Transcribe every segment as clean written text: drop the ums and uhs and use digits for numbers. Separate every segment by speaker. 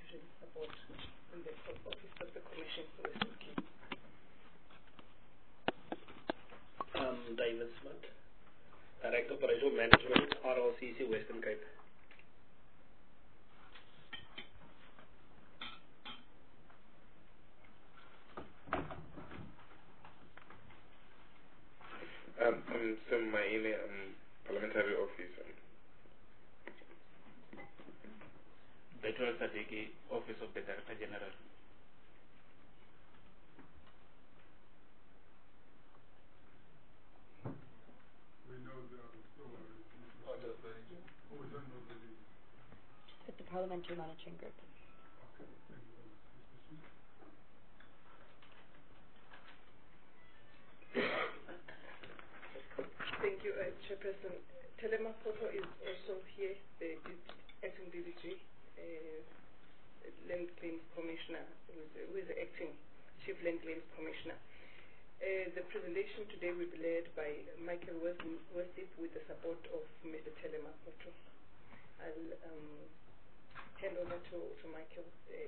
Speaker 1: to support in the office of the Commission for Western Cape.
Speaker 2: David Smith, Director of Operational Management, RLCC Western Cape.
Speaker 3: I'm Sam Maile, Parliamentary Officer.
Speaker 4: Betul Sadiki, Office of the Director General.
Speaker 5: At the Parliamentary Monitoring Group.
Speaker 1: Thank you, Chairperson. Telema Poto is also here, the acting DDG, Land Claims Commissioner, who is the acting Chief Land Claims Commissioner. The presentation today will be led by Michael Westip with the support of Mr. Telema Poto. I'll hand over to Michael.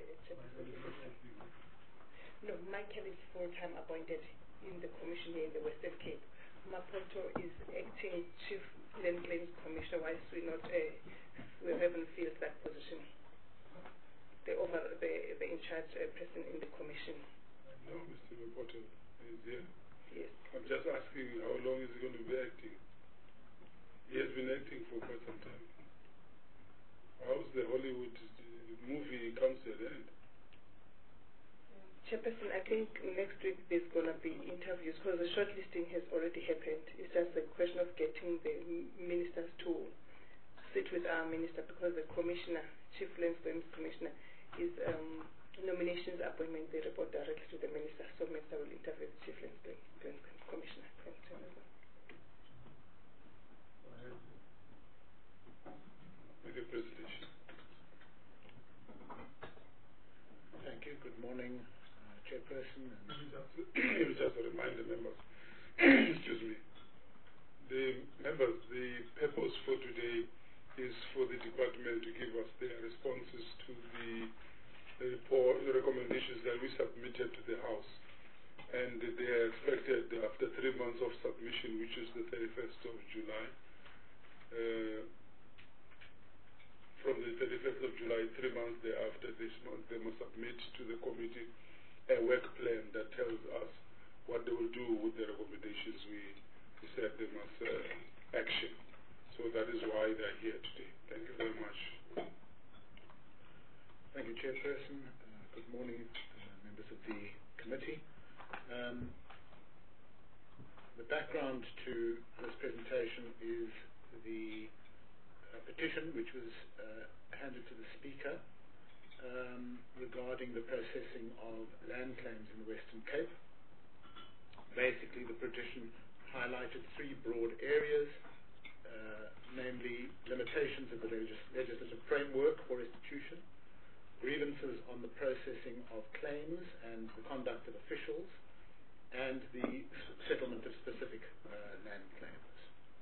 Speaker 1: No, Michael is full-time appointed in the commission here in the Western Cape. Mapoto is acting Chief Land Claims Commissioner, whilst we haven't filled that position. The in charge person in the commission.
Speaker 3: No, Mr. Mapoto is here.
Speaker 1: Yes.
Speaker 3: I'm just asking how long is he going to be acting? He has been acting for quite some time. How's the Hollywood movie come to an end?
Speaker 1: Chairperson, I think next week there's going to be interviews because the shortlisting has already happened. It's just a question of getting the ministers to sit with our minister because the commissioner, Chief Land Claims Commissioner, is nominations appointment. They report directly to the minister. So minister will interview the Chief Land Claims Commissioner.
Speaker 3: With the presentation.
Speaker 6: Thank you. Good morning, Chairperson.
Speaker 3: Just a reminder, members. Excuse me. The members, the purpose for today is for the department to give us their responses to the report, the recommendations that we submitted to the House. And they are expected after 3 months of submission, which is the 31st of July. From the 31st of July, 3 months thereafter, this month, they must submit to the committee a work plan that tells us what they will do with the recommendations we said they must action. So that is why they are here today. Thank you very much.
Speaker 6: Thank you, Chairperson. Good morning, members of the committee. The background to this presentation is the petition which was handed to the Speaker regarding the processing of land claims in the Western Cape. Basically, the petition highlighted 3 broad areas, namely limitations of the legislative framework for restitution, grievances on the processing of claims and the conduct of officials, and the settlement of specific land claims.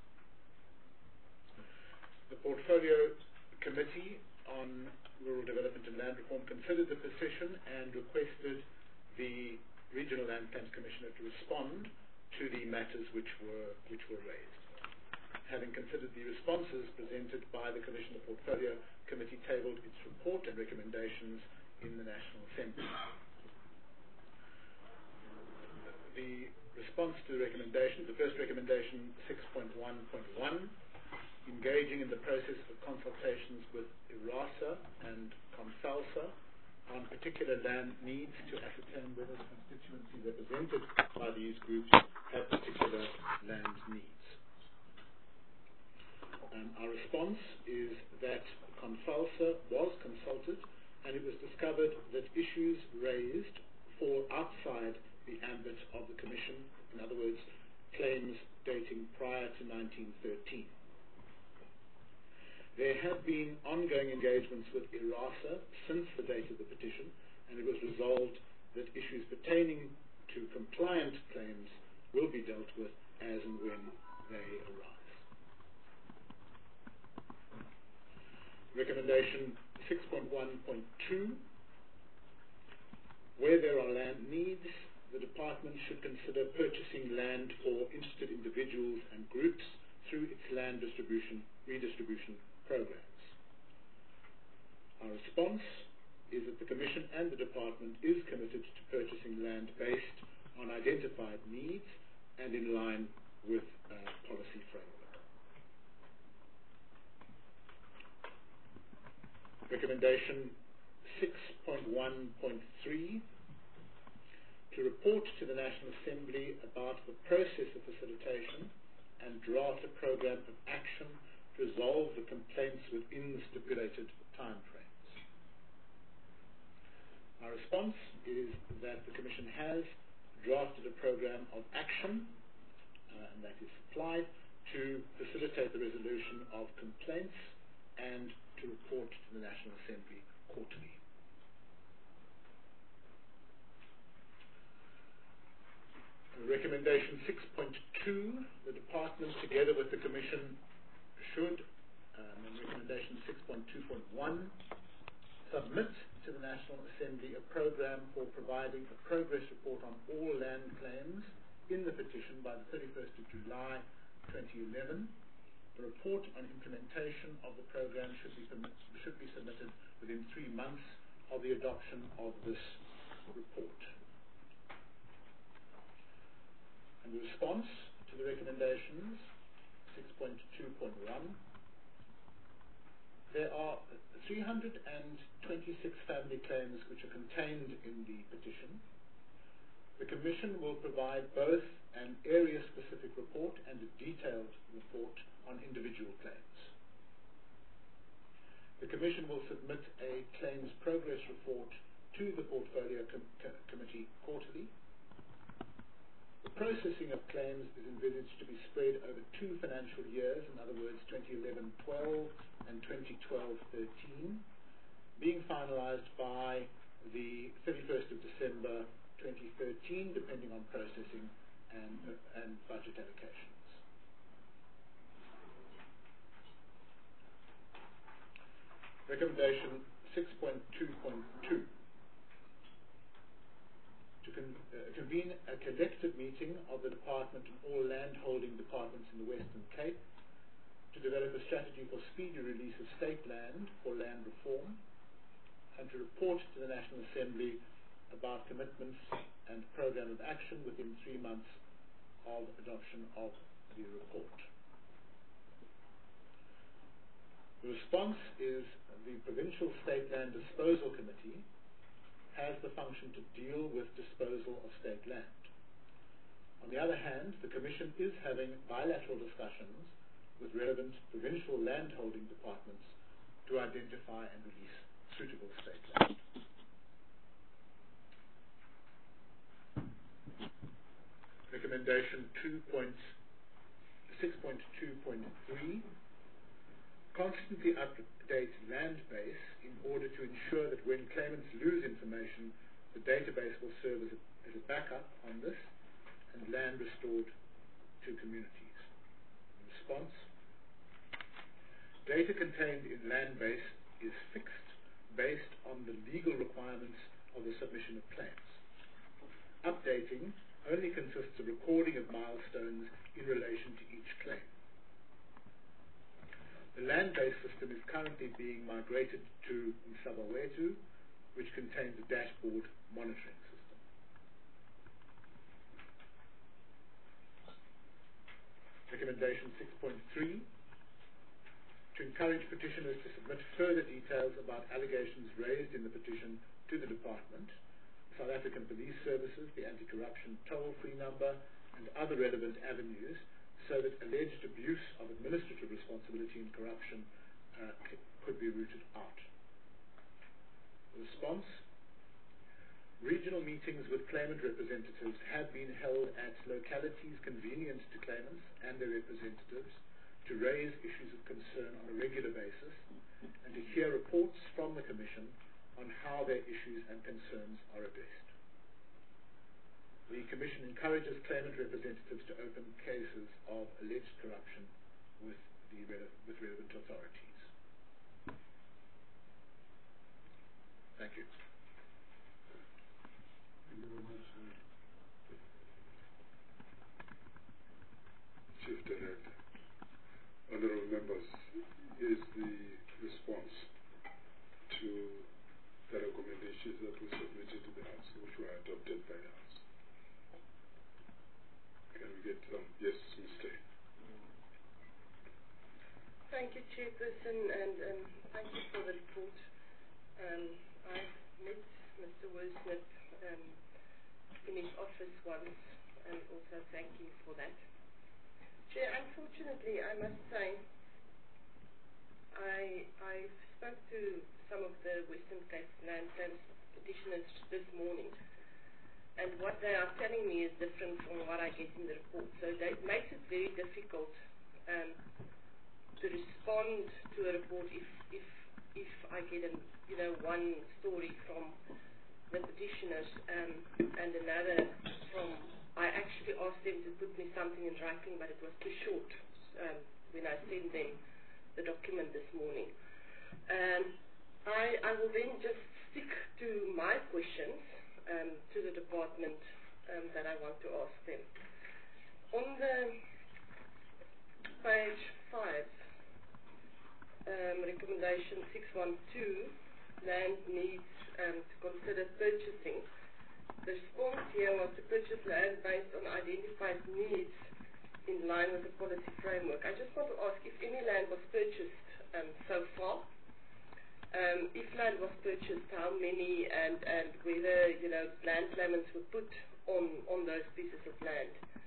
Speaker 6: The Portfolio Committee on Rural Development and Land Reform considered the petition and requested the Regional Land Claims Commissioner to respond to the matters which were raised. Having considered the responses presented by the Commission, the Portfolio Committee tabled its report and recommendations in the National Assembly. The response to the recommendations, the first recommendation, 6.1.1, engaging in the process of consultations with IRASA and CONSALSA on particular land needs to ascertain whether the constituency represented by these groups have particular land needs. Our response is that CONSALSA was consulted and it was discovered that issues raised fall outside the ambit of the Commission, in other words, claims dating prior to 1913. There have been ongoing engagements with IRASA since the date of the petition, and it was resolved that issues pertaining to compliant claims will be dealt with as and when they arise. Recommendation 6.1.2 land needs, the department should consider purchasing land for interested individuals and groups through its land redistribution programs. Our response is that the Commission and the department is committed to purchasing land based on identified needs and in line with policy framework. Recommendation 6.1.3, to report to the National Assembly about the process of facilitation and draft a program of action to resolve the complaints within the stipulated timeframes. Our response is that the Commission has drafted a program of action, and that is supplied to facilitate the resolution of complaints and to report to the National Assembly quarterly. Recommendation 6.2, the department together with the Commission should, in recommendation 6.2.1, submit to the National Assembly a program for providing a progress report on all land claims in the petition by the 31st of July 2011. The report on implementation of the program should be submitted within 3 months of the adoption of this report. And the response to the recommendations, 6.2.1, there are 326 family claims which are contained in the petition. The Commission will provide both an area-specific report and a detailed report on individual claims. The Commission will submit a claims progress report to the Portfolio Committee quarterly. The processing of claims is envisaged to be spread over 2 financial years, in other words 2011-12 and 2012-13, being finalized by the 31st of December 2013, depending on processing and budget allocations. Recommendation 6.2.2. To convene a collective meeting of the Department and all land-holding departments in the Western Cape to develop a strategy for speedy release of state land for land reform, and to report to the National Assembly about commitments and program of action within 3 months of adoption of the report. The response is the Provincial State Land Disposal Committee has the function to deal with disposal of state land. On the other hand, the Commission is having bilateral discussions with relevant provincial landholding departments to identify and release suitable state land. Recommendation 6.2.3, constantly update land base in order to ensure that when claimants lose information, the database will serve as a backup on this and land restored to communities. In response, data contained in land base is fixed based on the legal requirements of the submission of claims. Updating only consists of recording of milestones in relation to each claim. The land-based system is currently being migrated to Msabawetu, which contains a dashboard monitoring system. Recommendation 6.3, to encourage petitioners to submit further details about allegations raised in the petition to the Department, the South African Police Services, the Anti-Corruption Toll-Free Number, and other relevant avenues, so that alleged abuse of administrative responsibility and corruption could be rooted out. The response: regional meetings with claimant representatives have been held at localities convenient to claimants and their representatives to raise issues of concern on a regular basis and to hear reports from the Commission on how their issues and concerns are addressed. The Commission encourages claimant representatives to open cases of alleged corruption with relevant authorities.
Speaker 3: Thank
Speaker 6: Thank you.
Speaker 3: you very much. to the recommendations that were submitted to the House, which were adopted by the House. Can we get some? Yes, Mr.
Speaker 1: Thank you, Chairperson, and thank you for the report. I've met Mr. Worsnip in his office once, and also thank you for that. Chair, unfortunately, I must say, I spoke to some of the Western Cape land claims petitioners this morning, and what they are telling me is different from what I get in the report. So that makes it very difficult to respond to a report if I get one story from the petitioners and another from. I actually asked them to put me something in writing, but it was too short when I sent them the document this morning. I will then just stick to my questions to the department that I want to ask them. On the page 5, recommendation 612, land needs to consider purchasing. The response here was to purchase land based on identified needs in line with the policy framework. I just want to ask if any land was purchased so far. If land was purchased, how many, and whether land claimants were put on those pieces of land.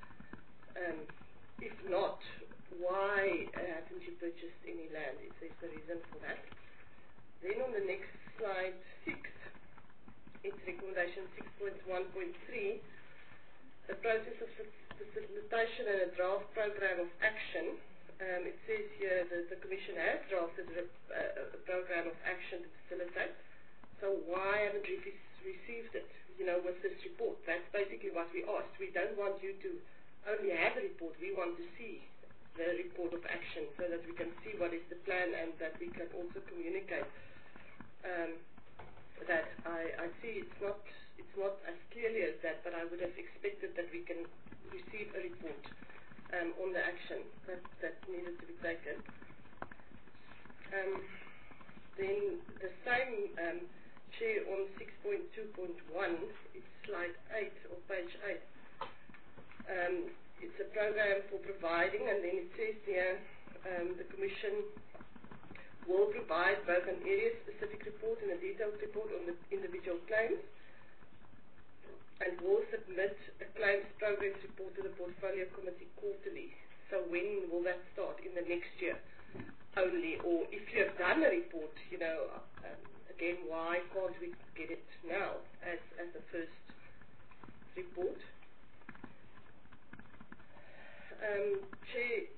Speaker 1: If not, why haven't you purchased any land? If there's a reason for that. Then on the next slide 6. It's recommendation 6.1.3, the process of facilitation and a draft program of action. It says here that the Commission has drafted a program of action to facilitate. So why haven't we received it, with this report? That's basically what we asked. We don't want you to only have a report. We want to see the report of action so that we can see what is the plan and that we can also communicate that I see it's not as clearly as that, but I would have expected that we can receive a report on the action that needed to be taken. Then the same Chair on 6.2.1, it's slide 8 or page 8. It's a program for providing, and then it says here the Commission will provide both an area-specific report and a detailed report on the individual claims, and will submit a claims progress report to the Portfolio Committee quarterly. So when will that start? In the next year only? Or if you have done a report, again, why can't we get it now as the first report? Chair,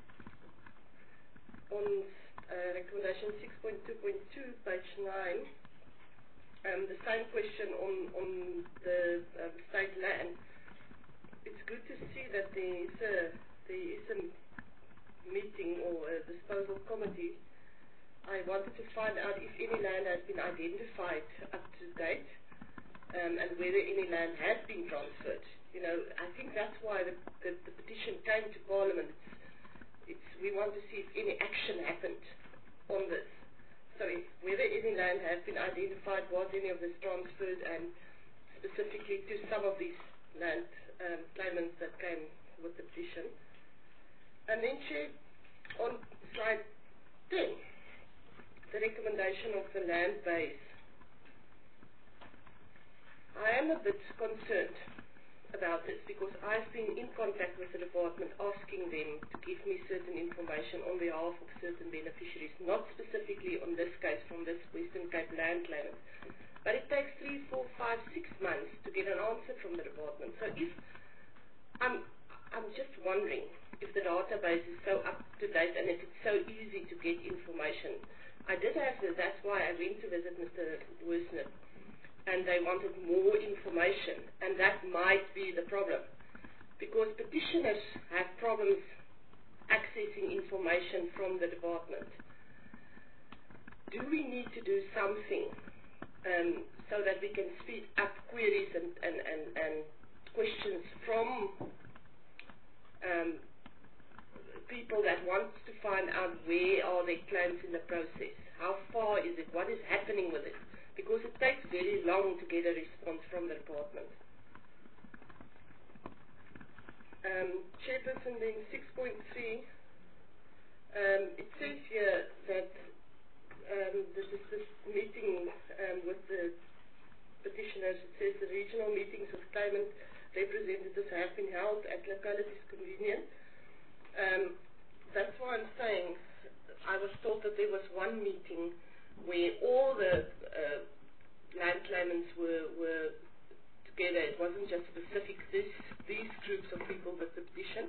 Speaker 1: on recommendation 6.2.2, page 9, the same question on the state land. It's good to see that there is a meeting or a disposal committee. I wanted to find out if any land has been identified up to date and whether any land has been transferred. I think that's why the petition came to Parliament. We want to see if any action happened on this. So whether any land has been identified, was any of this transferred, and specifically to some of these land claimants that came with the petition. And then, Chair, on slide 10, the recommendation of the land base. I am a bit concerned about this because I've been in contact with the department asking them to give me certain information on behalf of certain beneficiaries, not specifically on this case from this Western Cape land claimant. But it takes 3, 4, 5, 6 months to get an answer from the department. So if I'm just wondering if the database is so up to date and if it's so easy to get information. I did have this, that's why I went to visit Mr. Worsnip, and they wanted more information, and that might be the problem, because petitioners have problems accessing information from the department. Do we need to do something so that we can speed up queries and questions from people that want to find out where are their claims in the process?
Speaker 7: How far is it? What is happening with it? Because it takes very long to get a response from the department. Chairperson, then 6.3, it says here that this is this meeting with the petitioners. It says the regional meetings with claimant representatives have been held at localities convenient. That's why I'm saying I was told that there was one meeting where all the land claimants were together. It wasn't just specific these groups of people that petition.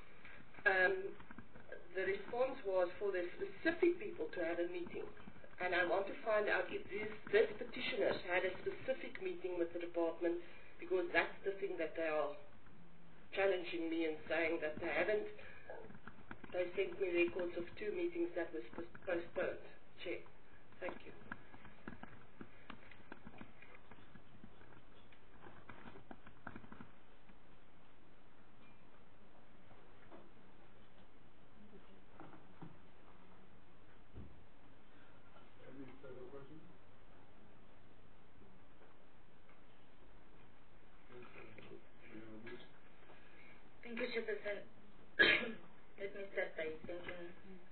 Speaker 7: The response was for the specific people to have a meeting. And I want to find out if these petitioners had a specific meeting with the department, because that's the thing that they are challenging me and saying that they haven't. They sent me records of 2 meetings that was postponed. Chair. Thank you.
Speaker 3: Any further questions?
Speaker 8: Thank you, Chairperson. Let me start by thanking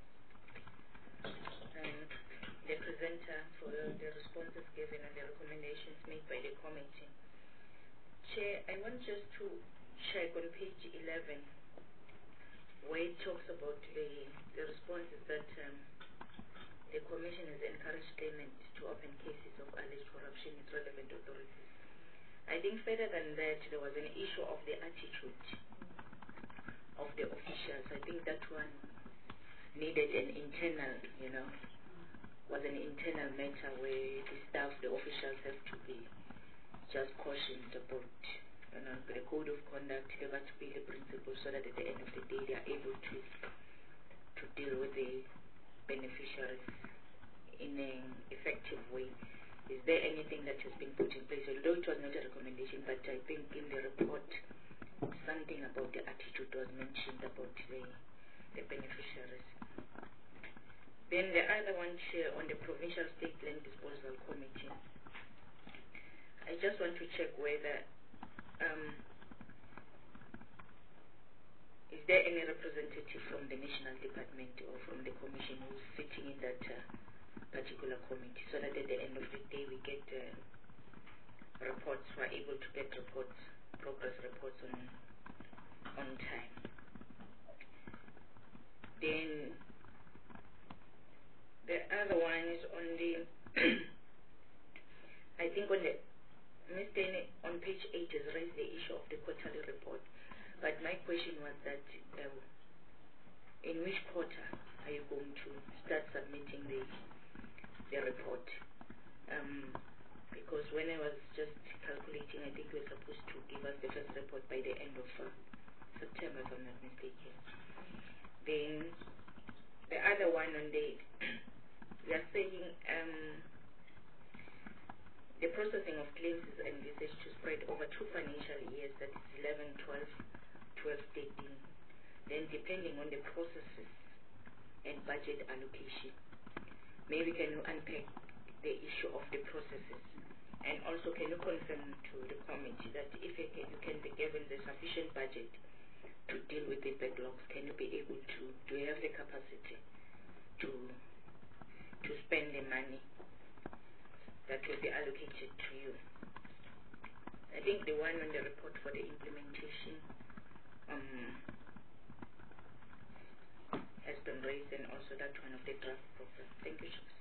Speaker 8: the presenter for the responses given and the recommendations made by the committee. Chair, I want just to check on page 11 where it talks about the responses that the Commission has encouraged claimant to open cases of alleged corruption with relevant authorities. I think further than that, there was an issue of the attitude of the officials. I think that one needed an internal, was an internal matter where the staff, the officials have to be just cautioned about, the code of conduct, the Vatupile principles, so that at the end of the day they are able to deal with the beneficiaries in an effective way. Is there anything that has been put in place? Although it was not a recommendation, but I think in the report something about the attitude was mentioned about the beneficiaries. Then the other one, Chair, on the Provincial State Land Disposal Committee. I just want to check whether is there any representative from the National Department or from the Commission who's sitting in that particular committee, so that at the end of the day we get reports, we're able to get reports, progress reports on time. Then the other one is on the I think on the Mr. on page 8 has raised the issue of the quarterly report, but my question was that in which quarter are you going to start submitting the report? Because when I was just calculating, I think we're supposed to give us the first report by the end of September, if I'm not mistaken. Then the other one on the we are saying the processing of claims is envisaged to spread over 2 financial years, that is 11, 12, 12, 13. Then depending on the processes and budget allocation, maybe can you unpack the issue of the processes? And also can you confirm to the committee that if you can be given the sufficient budget to deal with the backlogs, can you be able to, do you have the capacity to spend the money that will be allocated to you? I think the one on the report for the implementation has been raised, and also that one of the draft program. Thank you, Chair.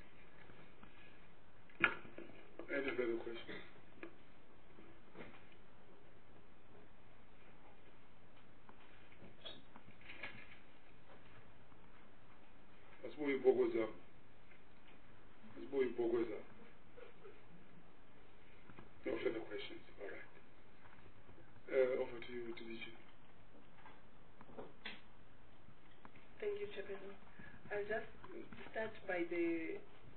Speaker 3: Any further questions? Asibuye Bogweza. No further questions. All right. Over to you, Division.
Speaker 1: Thank you, Chairperson. I'll just start by the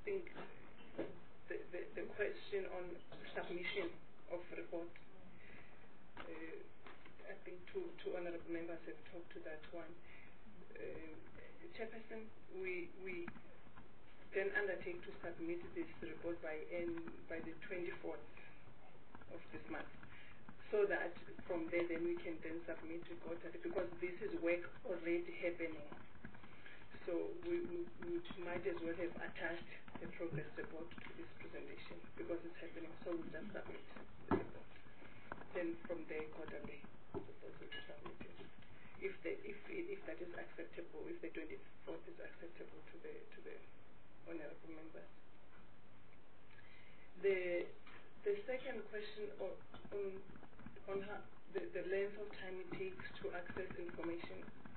Speaker 1: question on submission of report. I think two honorable members have talked to that one. Chairperson, then undertake to submit this report by the 24th of this month, so that from there then we can then submit to quarterly, because this is work already happening. So we might as well have attached the progress report to this presentation because it's happening. So we'll just submit the report. Then from there quarterly, we're supposed to submit it. If that is acceptable, if the 24th is acceptable to the honorable members. The second question on how the length of time it takes to access information.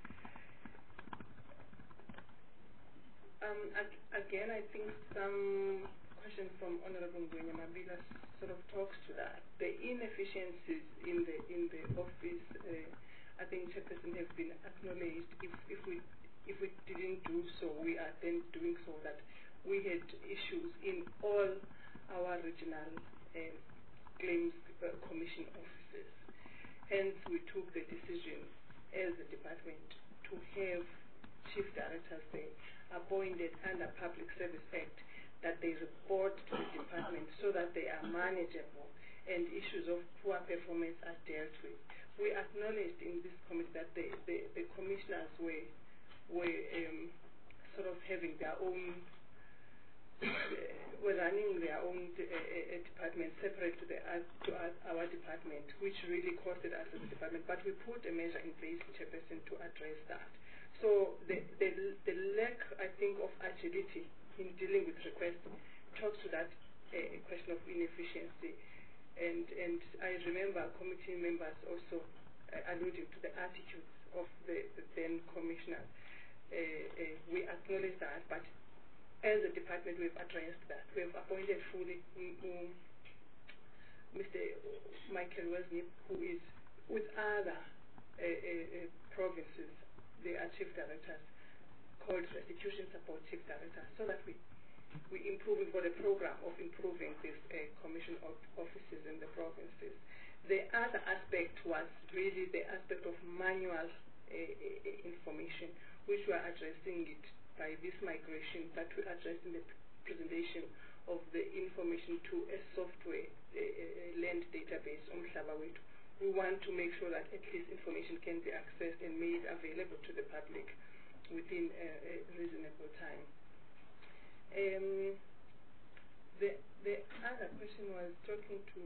Speaker 1: Again, I think some question from Honorable Ngwenya Mabila sort of talks to that. The inefficiencies in the office, I think Chairperson have been acknowledged. If we didn't do so, we are then doing so that we had issues in all our regional claims commission offices. Hence, we took the decision as a department to have chief directors there appointed under Public Service Act, that they report to the department so that they are manageable and issues of poor performance are dealt with. We acknowledged in this committee that the commissioners were sort of having their own, were running their own department separate to our department, which really costed us as a department. But we put a measure in place, Chairperson, to address that. So the lack, I think, of agility in dealing with requests talks to that a question of inefficiency. And I remember committee members also alluding to the attitudes of the then commissioner. We acknowledge that, but as a department we've addressed that. We've appointed fully Mr. Michael Wesnip, who is with other provinces. They are chief directors, called Restitution Support Chief Directors, so that we improve. We've got a program of improving these commission offices in the provinces. The other aspect was really the aspect of manual information, which we are addressing it by this migration that we addressed in the presentation of the information to a software land database on Mhlabawethu. We want to make sure that at least information can be accessed and made available to the public within a reasonable time. The other question was talking to,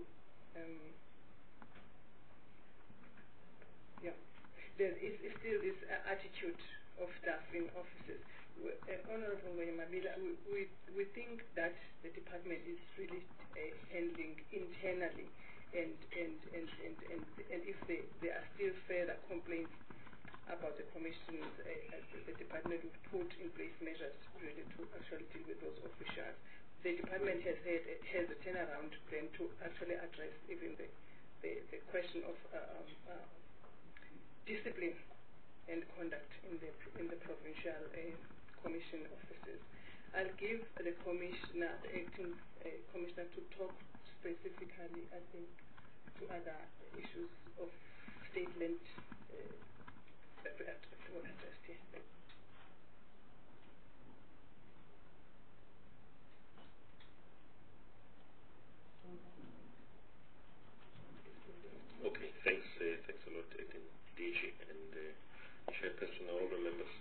Speaker 1: there is still this attitude of staff in offices. Honorable Mabila, we think that the department is really handling internally, and if there are still further complaints about the commissions, the department will put in place measures really to actually deal with those officials. The department has a turnaround plan to actually address even the question of discipline and conduct in the provincial commission offices. I'll give the commissioner, the acting commissioner, to talk specifically, I think, to other issues of state land that we have to address here.
Speaker 9: Okay, thanks a lot, Acting DG and Chairperson, all the members.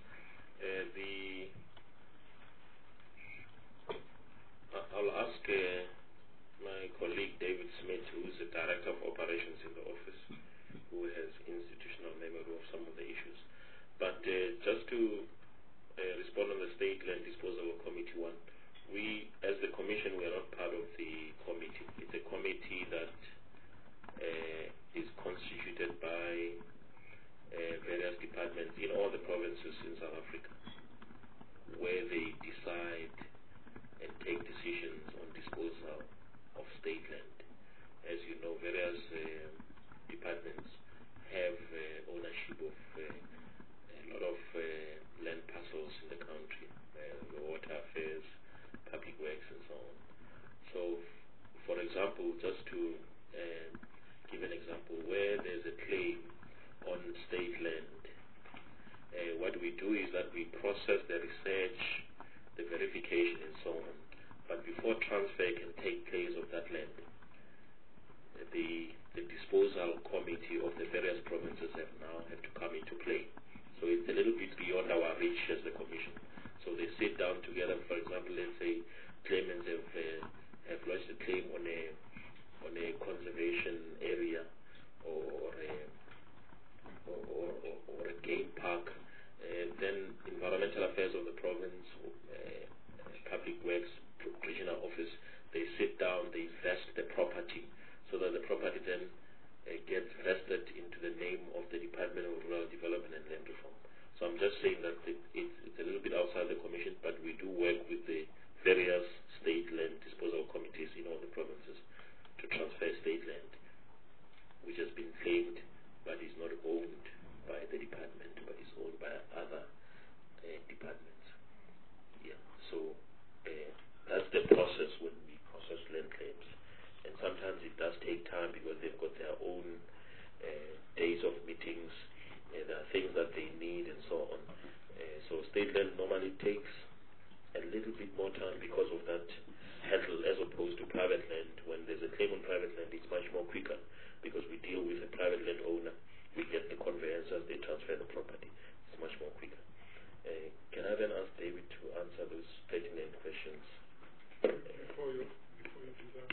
Speaker 9: I'll ask my colleague David Smith, who is the Director of Operations in the office, who has institutional memory of some of the issues. But just to respond on the State Land Disposal Committee one, we, as the Commission, we are not part of the committee. It's a committee that is constituted by various departments in all the provinces in South Africa, where they decide and take decisions on disposal of state land. As you know, various departments have ownership of a lot of land parcels in the country, the water affairs, public works, and so on. So, for example, just to give an example, where there's a claim on state land, what we do is that we process the research the verification and so on. But before transfer can take place of that land, the disposal committee of the various provinces have to come into play. So it's a little bit beyond our reach as the Commission. So they sit down together. For example, let's say claimants have lodged a claim on a conservation area or a game park. Then Environmental Affairs of the province, Public Works Regional Office, they sit down, they vest the property, so that the property then gets vested into the name of the Department of Rural Development and Land Reform. So I'm just saying that it's a little bit outside the Commission, but we do work with the various state land disposal committees in all the provinces to transfer state land, which has been claimed but is not owned by the department, but is owned by other departments. Yeah. So that's the process when we process land claims. And sometimes it does take time because they've got their own days of meetings, there are things that they need and so on. So state land normally takes a little bit more time because of that hassle as opposed to private land. When there's a claim on private land, it's much more quicker because we deal with a private land owner, we get the conveyancers, they transfer the property. It's much more quicker. Can I then ask David to answer those pertinent questions?
Speaker 3: Before you do that,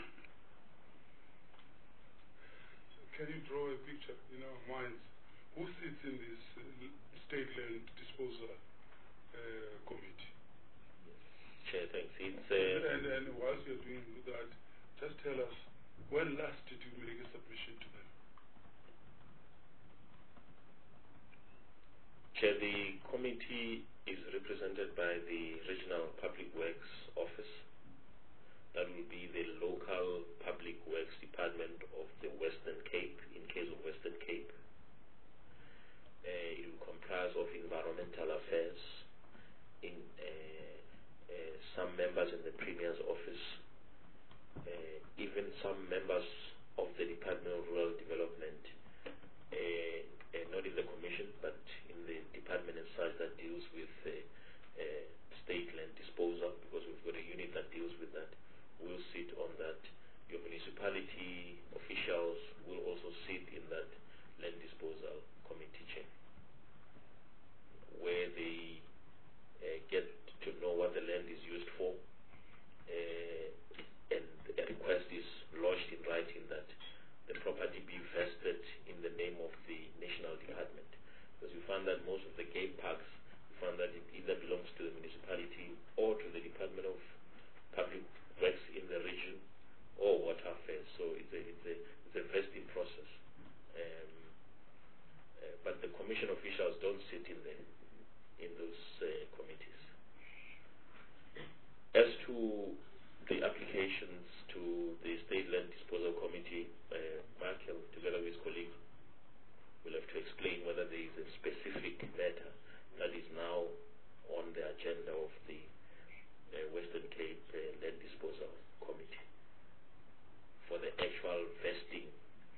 Speaker 3: can you draw a picture in our minds? Who sits in this state land disposal committee?
Speaker 9: Chair, thanks.
Speaker 3: And whilst you're doing that, just tell us, when last did you make a submission to them?
Speaker 9: Chair, the committee is represented by the Regional Public Works Office. That will be the local Public Works Department of the Western Cape, in case of Western Cape. It will comprise of Environmental Affairs, some members in the Premier's office, even some members of the Department of Rural Development, not in the Commission, but in the department as such that deals with state land disposal, because we've got a unit that deals with that, will sit on that. Your municipality officials will also sit in that land disposal committee chair, where they get to know what the land is used for, and a request is lodged in writing that the property be vested in the name of the national department. Because we find that most of the game parks, we find that it either belongs to the municipality or to the Department of Public Works in the region or Water Affairs. So it's a vesting process. But the Commission officials don't sit in those committees. As to the applications to the State Land Disposal Committee, Michael, together with his colleague, will have to explain whether there is a specific matter that is now on the agenda of the Western Cape Land Disposal Committee for the actual vesting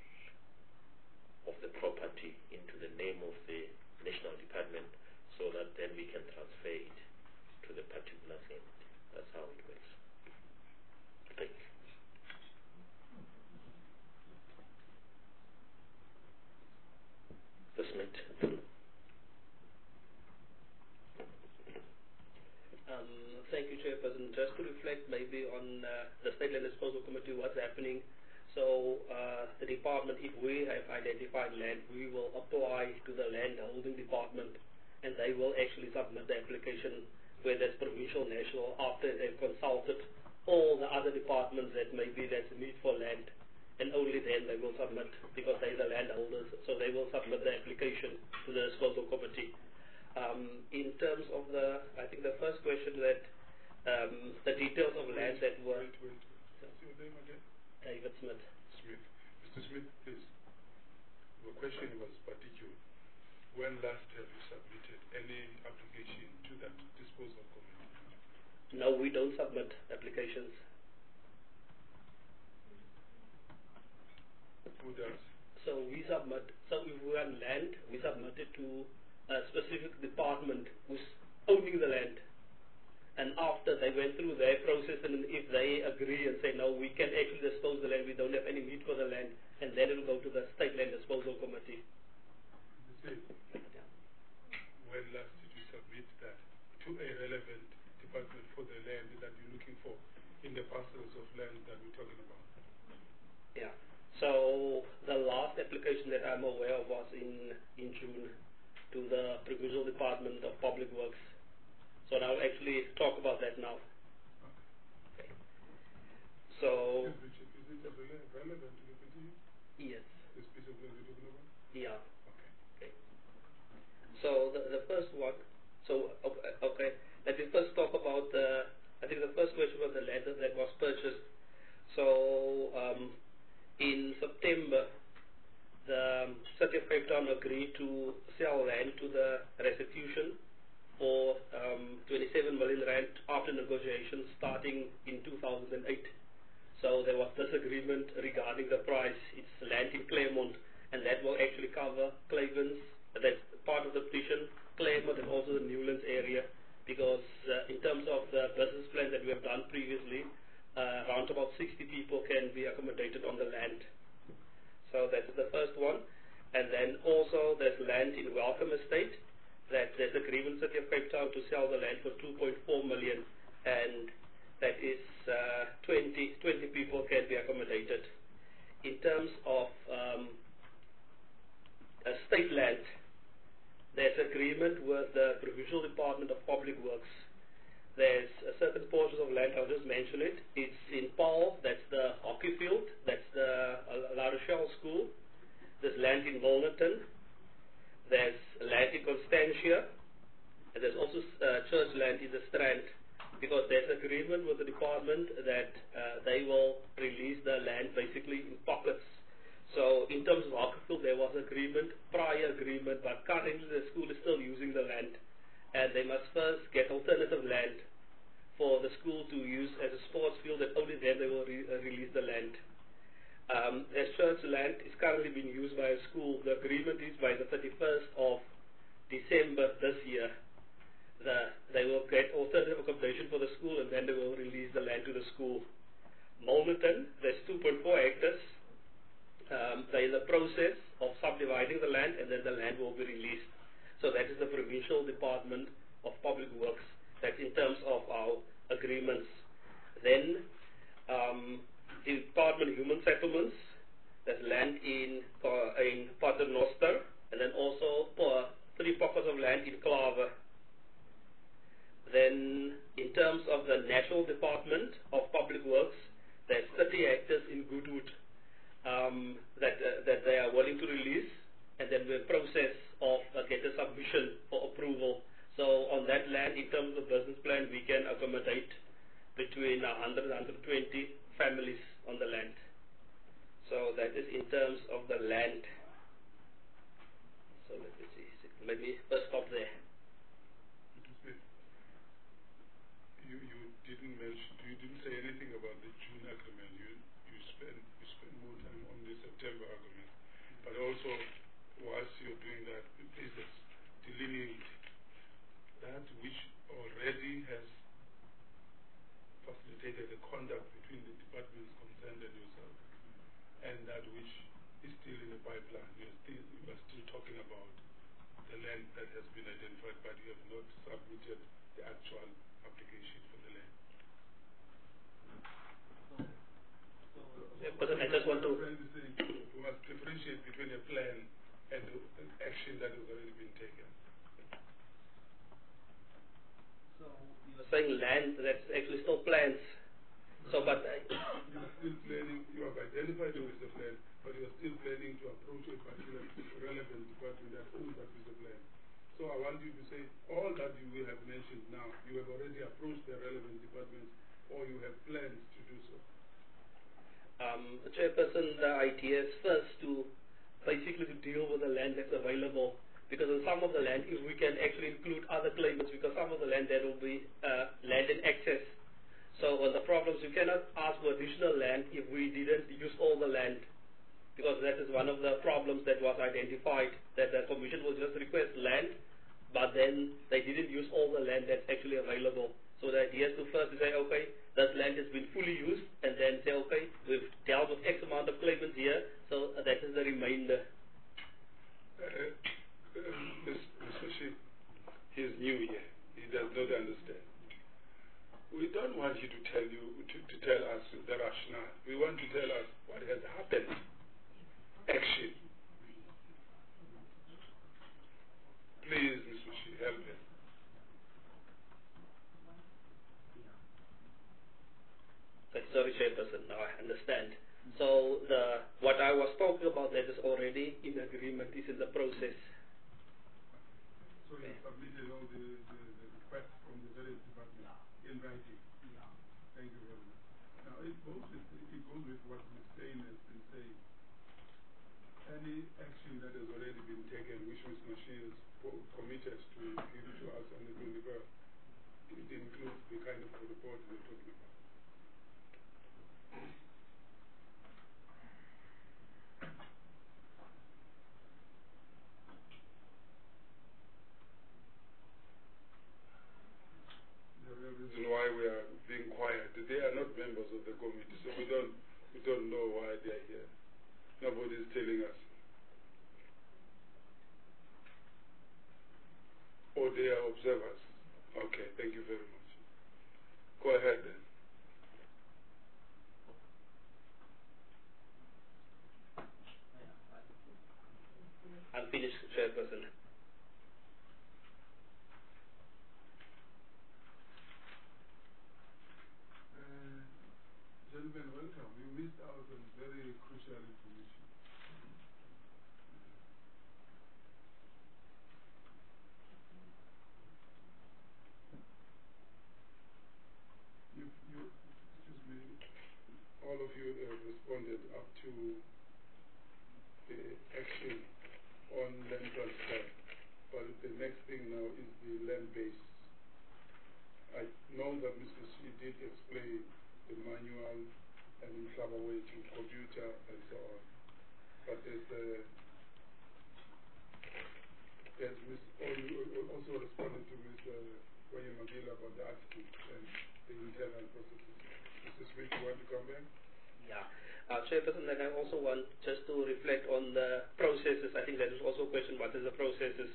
Speaker 9: of the property into the name of the national department, so that then we can transfer it to the particular claimant. That's how it works. Thank you. Smith.
Speaker 2: Thank you, Chairperson. Just to reflect maybe on the State Land Disposal Committee, what's happening. So the department, if we have identified land, we will apply to the land holding department, and they will actually submit the application, whether it's provincial, national, after they've consulted all the other departments that maybe that's a need for land, and only then they will submit, because they're the landholders, so they will submit the application to the disposal committee. In terms of I think the first question that the details of land that were...
Speaker 3: What's your name again?
Speaker 2: David Smith.
Speaker 3: Smith. Mr. Smith, please. The question was particular. When last have you submitted any application to that disposal committee?
Speaker 2: No, we don't submit applications.
Speaker 3: Who does?
Speaker 2: So we submit, so if we want land, we submit it to a specific department who's owning the land. And after they went through their process, and if they agree and say, no, we can actually dispose the land, we don't have any need for the land, and then it will go to the State Land Disposal Committee.
Speaker 3: When last did you submit that to a relevant department for the land that you're looking for in the parcels of land that we're talking about?
Speaker 2: Yeah. So the last application that I'm aware of was in June to the Provincial Department of Public Works. So I'll actually talk about that now. Okay. So.
Speaker 3: Is it relevant to the petition?
Speaker 2: Yes.
Speaker 3: This piece of land we're talking about?
Speaker 2: Yeah.
Speaker 3: Okay.
Speaker 2: So the first one. So okay. Let me first talk about I think the first question was the land that was purchased. So in September, the City of Cape Town agreed to sell land to the restitution for 27 million rand after negotiations starting in 2008. So there was disagreement regarding the price. It's land in Claremont, and that will actually cover Clavens, that's part of the petition, Claremont and also the Newlands area, because in terms of the business plan that we have done previously, around about 60 people can be accommodated on the land. So that's the first one. And then also there's land in Welcome Estate, that there's agreement City of Cape Town to sell the land for 2.4 million, and that is 20 people can be accommodated. In terms of state land, there's agreement with the Provincial Department of Public Works. There's a certain portions of land, I'll just mention it. It's in Paul, that's the hockey field, that's the La Rochelle School. There's land in Wolnerton. There's land in Constantia. And there's also church land in the Strand, because there's agreement with the department that they will release the land basically in pockets. So in terms of hockey field, there was prior agreement, but currently the school is still using the land, and they must first get alternative land for the school to use as a sports field, and only then they will release the land. Their church land is currently being used by a school. The agreement is by the 31st of December this year. They will get alternative accommodation for the school, and then they will release the land to the school. Molnerton, there's 2.4 hectares. They're in the process of subdividing the land, and then the land will be released. So that is the Provincial Department of Public Works. That's in terms of our agreements. Then the Department of Human Settlements, there's land in Paternoster, and then also 3 pockets of land in Claver. Then in terms of the National Department of Public Works, there's 30 hectares in Goodwood that they are willing to release, and then we're in process of get a submission for approval. So on that land, in terms of business plan, we can accommodate between 100 and 120 families on the land. So that is in terms of the land. So let me see. Let me first stop there.
Speaker 3: You didn't say anything about the June agreement. You spent more time on the September agreement. But also, whilst you're doing that, please delineate that which already has facilitated the conduct between the departments concerned and yourself, and that which is still in the pipeline. You are still talking about the land that has been identified, but you have not submitted the actual application for the land.
Speaker 2: But I just want to...
Speaker 3: You must differentiate between a plan and an action that has already been taken.
Speaker 2: So you're saying land, that's actually still plans. So, but...
Speaker 3: You are still planning, you have identified the piece of land, but you are still planning to approach a particular relevant department that owns that piece of land. So I want you to say, all that you will have mentioned now, you have already approached the relevant departments, or you have plans to do so.
Speaker 2: Chairperson, the idea is first to basically to deal with the land that's available, because on some of the land, if we can actually include other claimants, because some of the land there will be land in excess. So on the problems, you cannot ask for additional land if we didn't use all the land, because that is one of the problems that was identified, that the Commission will just request land, but then they didn't use all the land that's actually available. So the idea is to first say, okay, this land has been fully used, and then say, okay, we've dealt with X amount of claimants here, so that is the remainder.
Speaker 3: Mr. Sheep, he is new here. He does not understand. We don't want you to tell us the rationale. We want to tell us what has happened. Action. Please, Mr. Sheep, help us.
Speaker 2: Sorry, Chairperson, now I understand. So what I was talking about that is already in agreement, is in the process.
Speaker 3: So you submitted all the requests from the various departments in writing? Yeah. Thank you very much. Now it goes with what Ms. Stein has been saying. Any action that has already been taken, which Ms. Mashi is committed to give to us on the 21st, it includes the kind of report we're talking about. The reason why we are being quiet, they are not members of the committee, so we don't know why they are here. Nobody is telling us. Or they are observers. Okay, thank you very much. Go ahead then.
Speaker 2: I'm finished, Chairperson.
Speaker 3: Gentlemen, welcome. You missed out on very crucial information. Excuse me, all of you have responded up to the action on land transfer, but the next thing now is the land base. I know that Mr. Shi did explain the manual and way to computer and so on, but there's also responding to Ms. Wayamagila about the article and the internal processes. Mr. Smith, you want to come back?
Speaker 2: Yeah. Chairperson, then I also want just to reflect on the processes. I think that is also a question, what is the processes?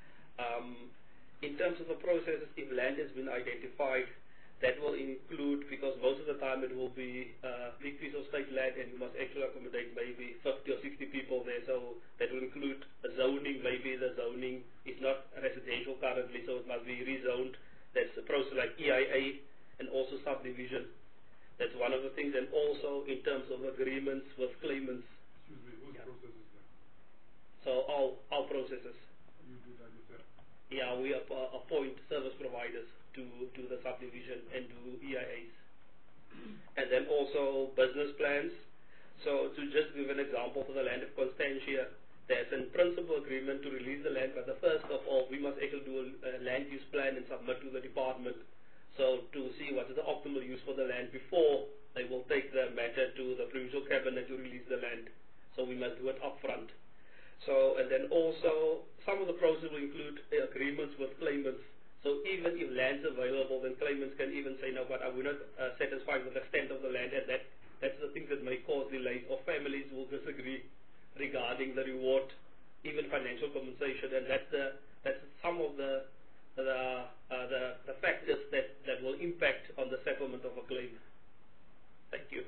Speaker 2: In terms of the processes, if land has been identified, that will include, because most of the time it will be a big piece of state land and you must actually accommodate maybe 50 or 60 people there, so that will include a zoning. Maybe the zoning is not residential currently, so it must be rezoned. That's a process like EIA and also subdivision. That's one of the things, and also in terms of agreements with claimants.
Speaker 3: Excuse me, whose process is that?
Speaker 2: So our processes.
Speaker 3: You do that yourself?
Speaker 2: Yeah, we appoint service providers to the subdivision and do EIAs. And then also business plans. So to just give an example for the land of Constantia, there's a principal agreement to release the land, but first of all, we must actually do a land use plan and submit to the department. So to see what is the optimal use for the land before they will take the matter to the provincial cabinet to release the land. So we must do it upfront. So, and then also some of the process will include agreements with claimants. So even if land's available, then claimants can even say, no, but I will not satisfied with the extent of the land, and that's the things that may cause delays, or families will disagree regarding the reward, even financial compensation, and that's some of the factors that will impact on the settlement of a claim. Thank you.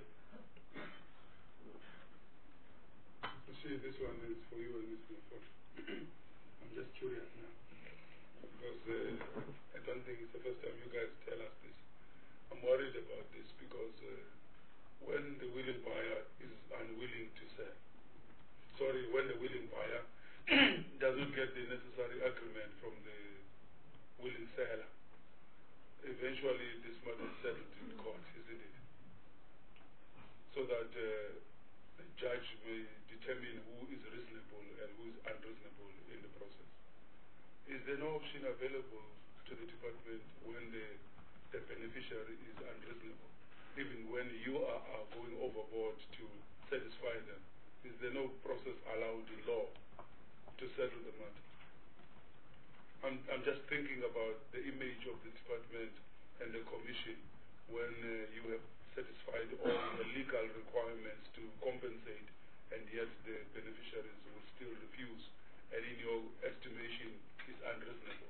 Speaker 3: See, this one is for you and Mr. Ford. I'm just curious now, because I don't think it's the first time you guys tell us this. I'm worried about this because when the willing buyer is unwilling to sell, when the willing buyer doesn't get the necessary agreement from the willing seller, eventually this matter is settled in court, isn't it? So that the judge may determine who is reasonable and who is unreasonable in the process. Is there no option available to the department when the beneficiary is unreasonable, even when you are going overboard to satisfy them? Is there no process allowed in law to settle the matter? I'm just thinking about the image of the department and the Commission when you have satisfied all the legal requirements to compensate, and yet the beneficiaries will still refuse, and in your estimation is unreasonable?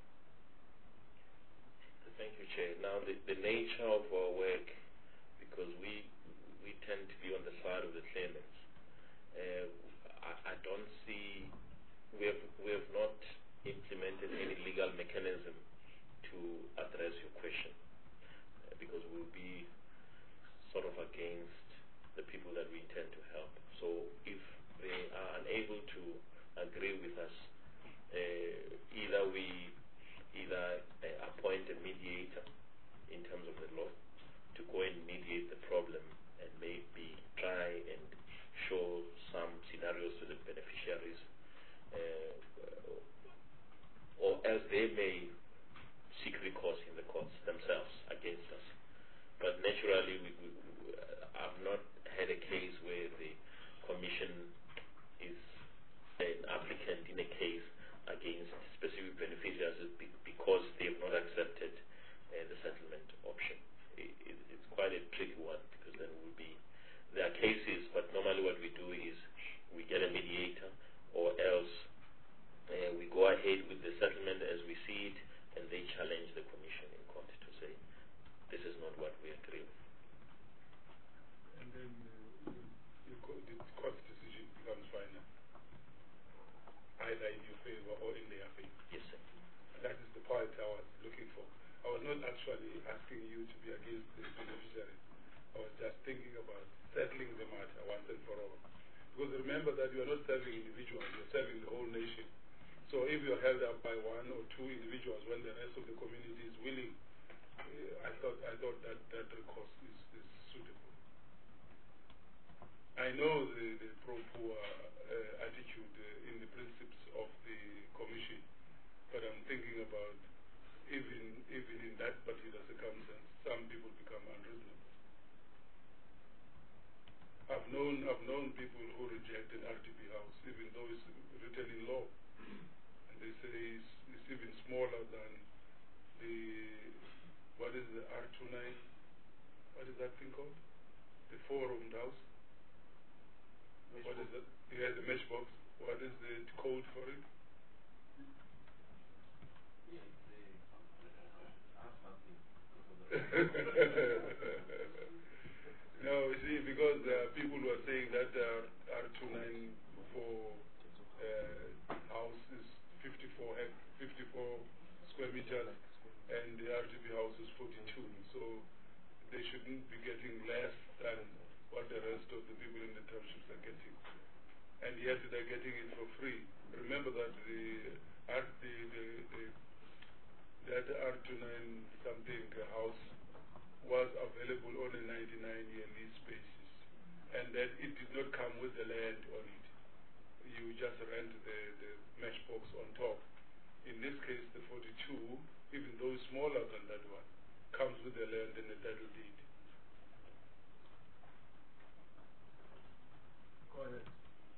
Speaker 9: Thank you, Chair. Now, the nature of our work, because we tend to be on the side of the claimants, I don't see, we have not implemented any legal mechanism to address your question, because we'll be sort of against the people that we intend to help. So if they are unable to agree with us, either we appoint a mediator in terms of the law to go and mediate the problem and maybe try and show some scenarios to the beneficiaries, or else they may seek recourse in the courts themselves against us. But naturally, I've not had a case where the Commission is an applicant in a case against specific beneficiaries because they have not accepted the settlement option. It's quite a tricky one, because then there are cases, but normally what we do is we get a mediator, or else we go ahead with the settlement as we see it, and they challenge the Commission in court to say, this is not what we agree with.
Speaker 3: And then the court's decision becomes final, either in your favor or in their favor.
Speaker 9: Yes, sir.
Speaker 3: That is the part I was looking for. I was not actually asking you to be against the beneficiaries. I was just thinking about settling the matter once and for all. Because remember that you are not serving individuals, you are serving the whole nation. So if you are held up by one or two individuals when the rest of the community is willing, I thought that recourse is suitable. I know the pro-poor attitude in the principles of the Commission, but I'm thinking about even in that particular circumstance, some people become unreasonable. I've known people who reject an RTP house, even though it's written in law, and they say it's even smaller than what is the R29? What is that thing called? The 4-roomed house. What is it? Yeah, the mesh box. What is the code for it? No, you see, because people were saying that R294 house is 54 square meters, and the RTP house is 42, so they shouldn't be getting less than what the rest of the people in the townships are getting. And yet they're getting it for free. Remember that that R29 something house was available on a 99-year lease basis, and that it did not come with the land on it. You just rent the mesh box on top. In this case, the 42, even though it's smaller than that one, comes with the land and the title deed. Go ahead.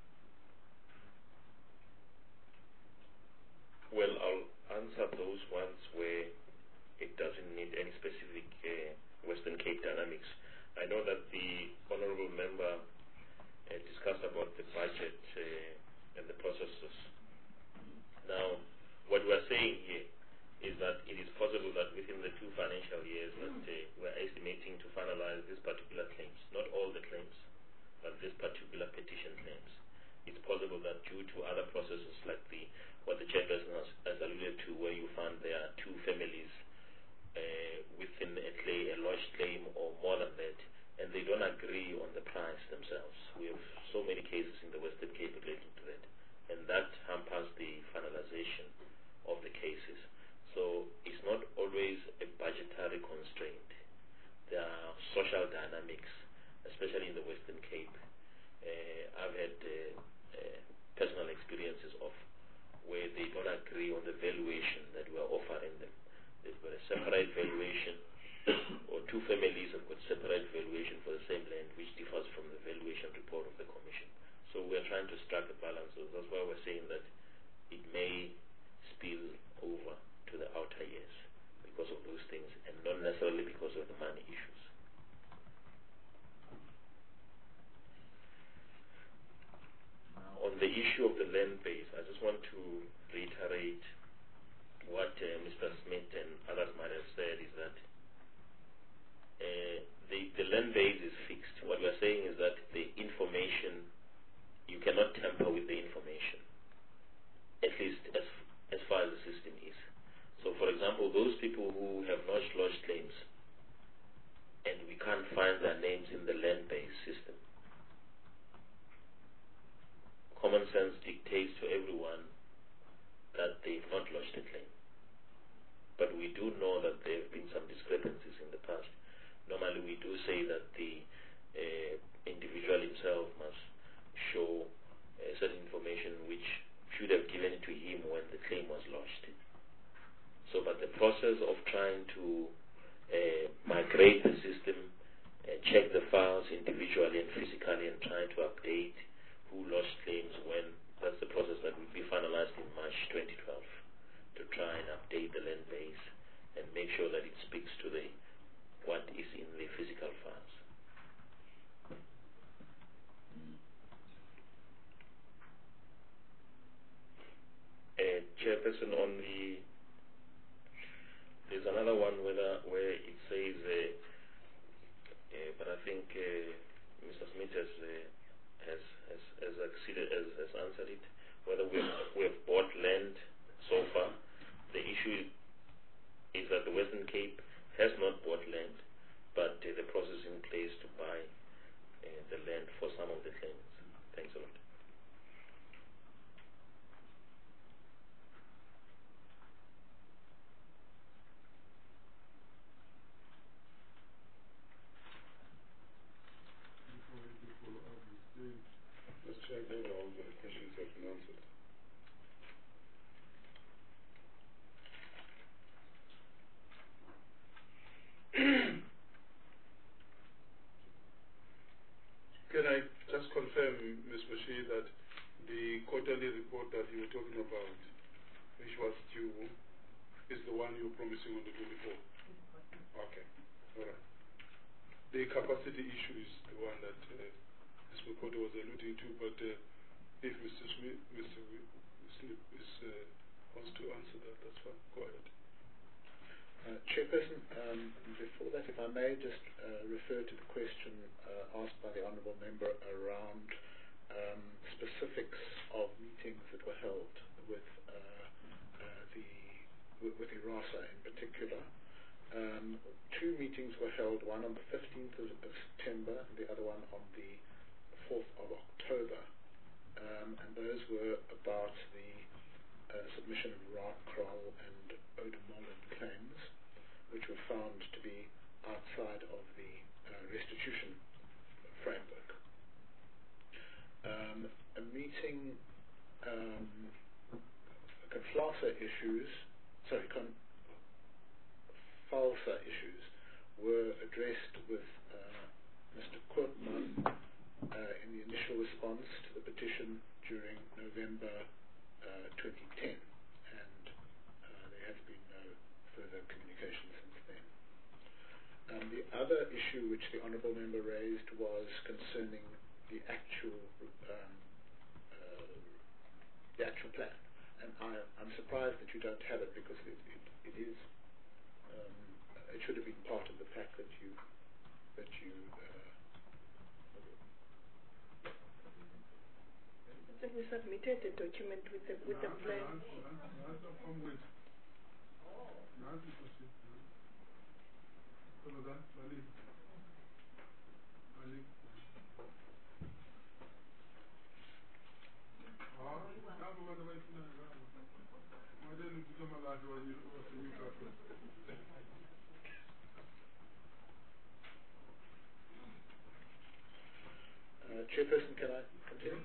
Speaker 9: Well, I'll answer those ones where it doesn't need any specific Western Cape dynamics. I know that the honorable member discussed about the budget and the processes. Now, what we're saying here is that it is possible that within the 2 financial years that we're estimating to finalize these particular claims, not all the claims, but this particular petition claims. It's possible that due to other processes like what the chairperson has alluded to, where you find there are 2 families within a lodged claim or more than that, and they don't agree on the price themselves. We have so many cases in the Western Cape relating to that, and that hampers the finalization of the cases. So it's not always a budgetary constraint. There are social dynamics, especially in the Western Cape. I've had personal experiences of where they don't agree on the valuation that we are offering them. They've got a separate valuation, or 2 families have got separate valuation for the same land, which differs from the valuation report of the Commission. So we're trying to strike a balance. So that's why we're saying that it may spill over to the outer years because of those things, and not issue of the land base, I just want to reiterate what Mr. Smith and others might have said is that the land base is fixed. What we're saying is that the information, you cannot tamper with the information, at least as far as the system is. So, for example, those people who have not lodged claims and we can't find their names in the land-based system, common sense dictates to everyone that they've not lodged a claim. But we do know that there have been some discrepancies in the past. Normally we do say that the individual himself must show certain information which should have given it to him when the claim was lodged. So, but the process of trying to migrate the system, check the files individually and physically and trying to update who lodged claims when, that's the process that will be finalized in March 2012 to try and update the land base and make sure that it speaks to the what is in the physical files. Chairperson, on there's another one where it says, but I think Mr. Smith has answered it, whether we have bought land so far. The issue is that the Western Cape has not bought land, but the process is in place to buy the land for some of the claims. Thanks a lot.
Speaker 3: Let's check whether all the questions have been answered. Can I just confirm, Ms. Bashir, that the quarterly report that you were talking about, which was due, is the one you were promising on the 24th? Okay, all right. The capacity issue is the one that this reporter was alluding to, but if Mr. Smith wants to answer that, that's fine. Go ahead.
Speaker 6: Chairperson, before that, if I may just refer to the question asked by the Honourable Member around specifics of meetings that were held with IRASA in particular. Two meetings were held, one on the 15th of September and the other one on the 4th of October. And those were about the submission of Kroll and Oudemollen claims, which were found to be outside of the restitution framework. A meeting, FALSA issues were addressed with Mr. Koopman in the initial response to the petition during November 2010, and there has been no further communication since then. The other issue which the Honourable Member raised was concerning the actual plan, and I'm surprised that you don't have it, because it should have been part of the fact that you
Speaker 1: we submitted a document with the plan.
Speaker 6: Chairperson, can I continue?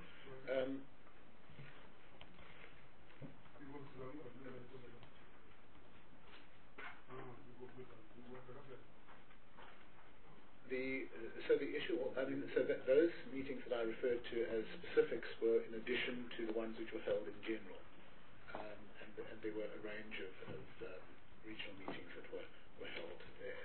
Speaker 6: The issue, those meetings that I referred to as specifics were in addition to the ones which were held in general, and there were a range of regional meetings that were held there.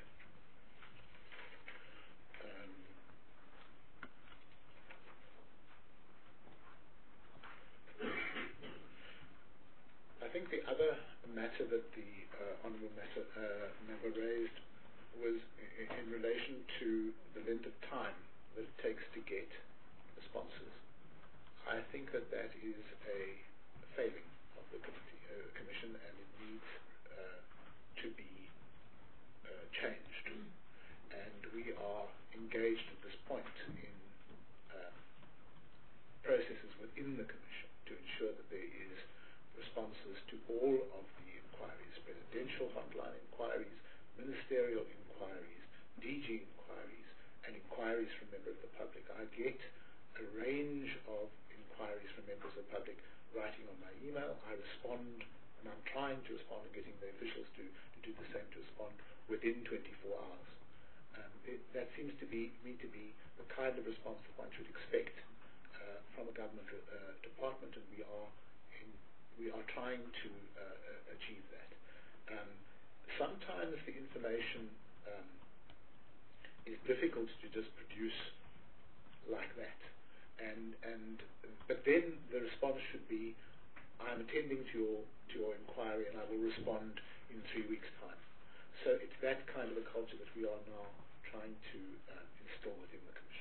Speaker 6: think that that is a failing of the Commission, and it needs to be changed. And we are engaged at this point in processes within the Commission to ensure that there is responses to all of the inquiries, presidential hotline inquiries, ministerial inquiries, DG inquiries, and inquiries from members of the public. I get a range of inquiries from members of the public writing on my email. I respond, and I'm trying to respond and getting the officials to do the same, to respond within 24 hours. That seems to me to be the kind of response that one should expect from a government department, and we are trying to achieve that. Sometimes the information is difficult to just produce like that, but then the response should be, I'm attending to your inquiry and I will respond in 3 weeks' time. So it's that kind of a culture that we are now trying to install within the Commission.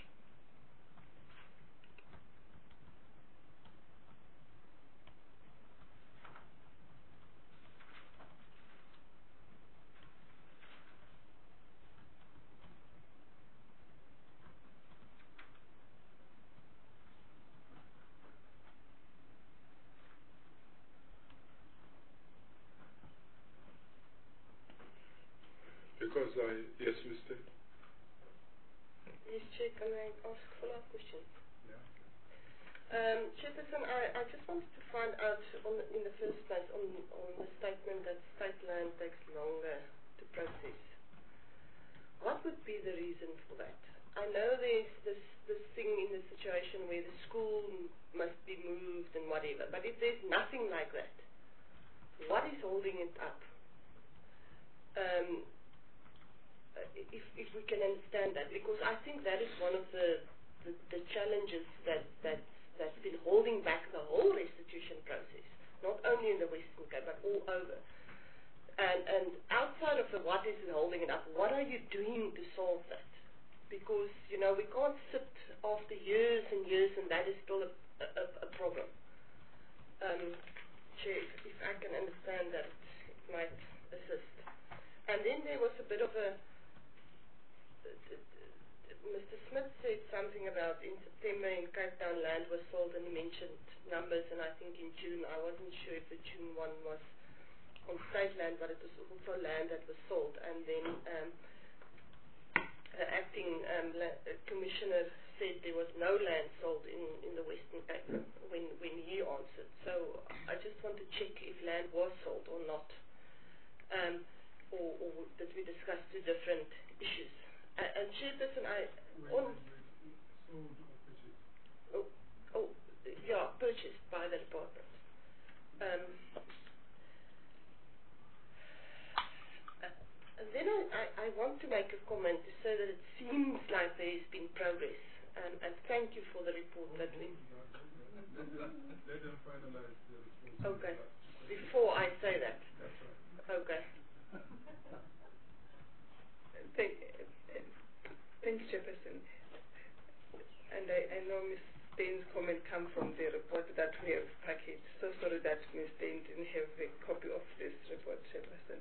Speaker 3: Because yes, Mr.
Speaker 7: Yes, Chair, can I ask follow-up questions?
Speaker 3: Yeah.
Speaker 7: Chairperson, I just wanted to find out in the first place on the statement that state land takes longer to process. What would be the reason for that? I know there's this thing in the situation where the school must be moved and whatever, but if there's nothing like that, what is holding it up? If we can understand that, because I think that is one of the challenges that's been holding back the whole restitution process, not only in the Western Cape but all over. And outside of what is holding it up, what are you doing to solve that? Because we can't sit after years and years and that is still a problem. Chair, if I can understand that, it might assist. And then there was a bit of a Mr. Smith said something about in September in Cape Town land was sold, and he mentioned numbers, and I think in June, I wasn't sure if the June one was on state land, but it was also land that was sold. And then the acting commissioner said there was no land sold in the Western Cape when he answered. So I just want to check if land was sold or not, or that we discussed two different issues. And Chairperson, purchased by the department. And then I want to make a comment to say that it seems like there has been progress, and thank you for the report that we...
Speaker 3: Let them finalize the response.
Speaker 7: Okay, before I say that.
Speaker 3: That's right.
Speaker 7: Okay.
Speaker 1: Thank you, Chairperson. And I know Ms. Stain's comment come from the report that we have packaged. So sorry that Ms. Stain didn't have a copy of this report, Chairperson.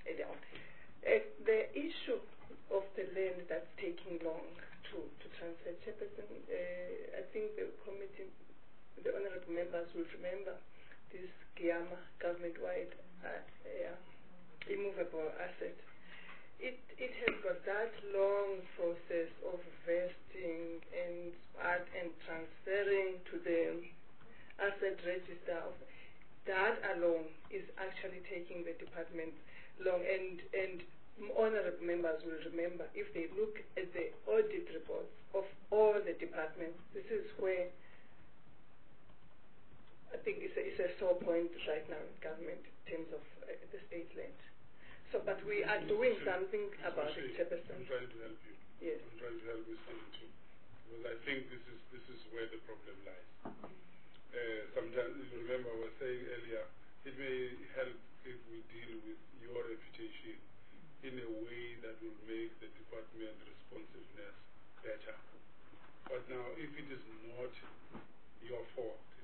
Speaker 1: The issue of the land that's taking long to transfer, Chairperson, I think the committee, the honourable members will remember this GIAMA, government-wide immovable asset. It has got that long process of vesting and transferring to the asset register. That alone is actually taking the department long, and honourable members will remember if they look at the audit reports of all the departments, this is where I think it's a sore point right now in government in terms of the state land. So, but we are doing something about it, Chairperson.
Speaker 3: I'm trying to help you.
Speaker 1: Yes.
Speaker 3: I'm trying to help you too, because I think this is where the problem lies. Sometimes, you remember I was saying earlier, it may help if we deal with your reputation in a way that will make the department responsiveness better. But now, if it is not your fault,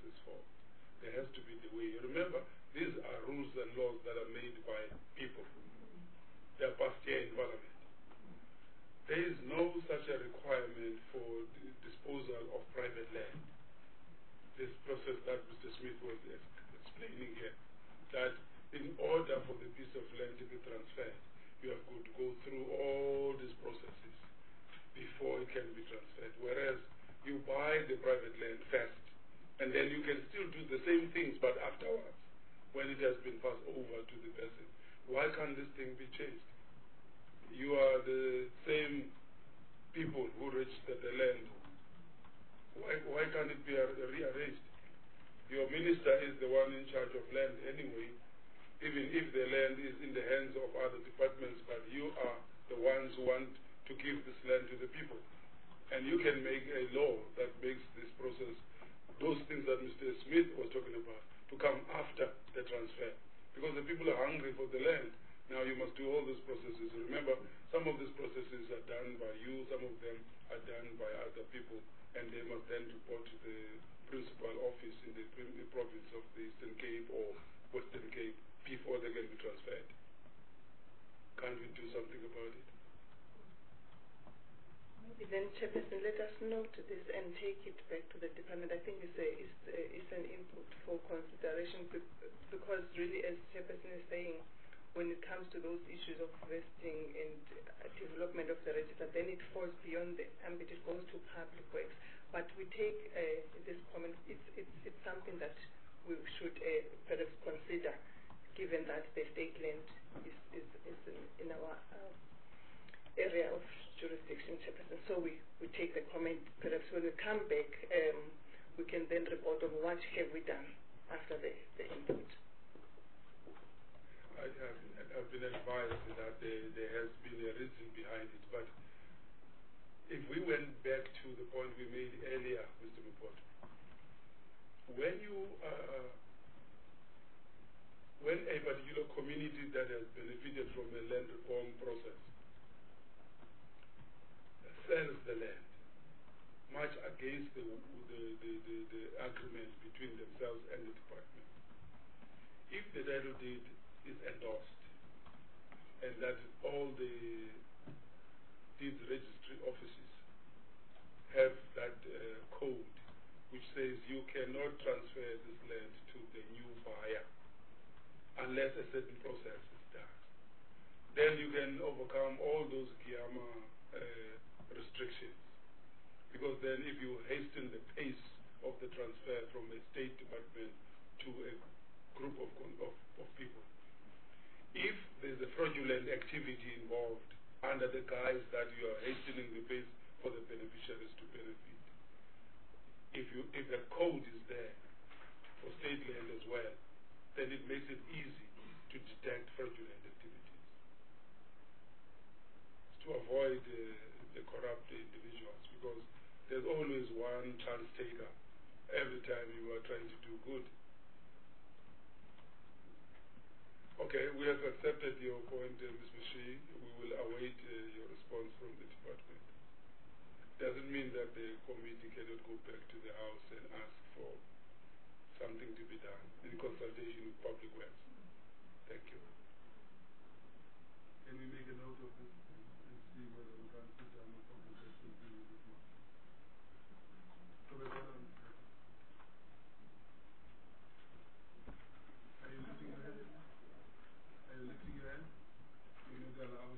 Speaker 3: processes for. There has to be the way. Remember, these are rules and laws that are made by people. They are passed here in Parliament. There is no such a requirement for the disposal of private land. This process that Mr. Smith was explaining here, that in order for the piece of land to be transferred, you have got to go through all these processes before it can be transferred. Whereas you buy the private land first, and then you can still do the same things, but afterwards, when it has been passed over to the person. Why can't this thing be changed? You are the same people who registered the land. Why can't it be rearranged? Your minister is the one in charge of land anyway, even if the land is in the hands of other departments, but you are the ones who want to give this land to the people. And you can make a law that makes this process, those things that Mr. Smith was talking about, to come after the transfer. Because the people are hungry for the land. Now you must do all these processes. Remember, some of these processes are done by you, some of them are done by other people, and they must then report to the principal office in the province of the Eastern Cape or Western Cape before they can be transferred. Can't we do something about it?
Speaker 1: Maybe then, Chairperson, let us note this and take it back to the department. I think it's an input for consideration because really, as Chairperson is saying, when it comes to those issues of vesting and development of the register, then it falls beyond the ambit, it goes to public works. But we take this comment, it's something that we should perhaps consider, given that the state land is in our area of jurisdiction, Chairperson. So we take the comment, perhaps when we come back, we can then report on what have we done after the input.
Speaker 3: I've been advised that there has been a reason behind it, but if we went back to the point we made earlier, Mr. Mupot, when a particular community that has benefited from a land reform process sells the land, much against the agreement between themselves and the department, if the title deed is endorsed, and that all the deed registry offices have that code which says you cannot transfer this land to the new buyer unless a certain process is done, then you can overcome all those GIAMA restrictions. Because then if you hasten the pace of the transfer from a state department to a group of people, if there's a fraudulent activity involved under the guise that you are hastening the pace for the beneficiaries to benefit, if the code is there for state land as well, then it makes it easy to detect fraudulent activities. To avoid the corrupt individuals, because there's always one chance taker every time you are trying to do good. Okay, we have accepted your point, Ms. Mushi. We will await your response from the department. Doesn't mean that the committee cannot go back to the House and ask for something to be done in consultation with Public Works. Thank you. Can we make a note of this and see whether we can sit down with Public Works and deal with this matter? Are you lifting your hand? Are you lifting your hand? You're not allowed.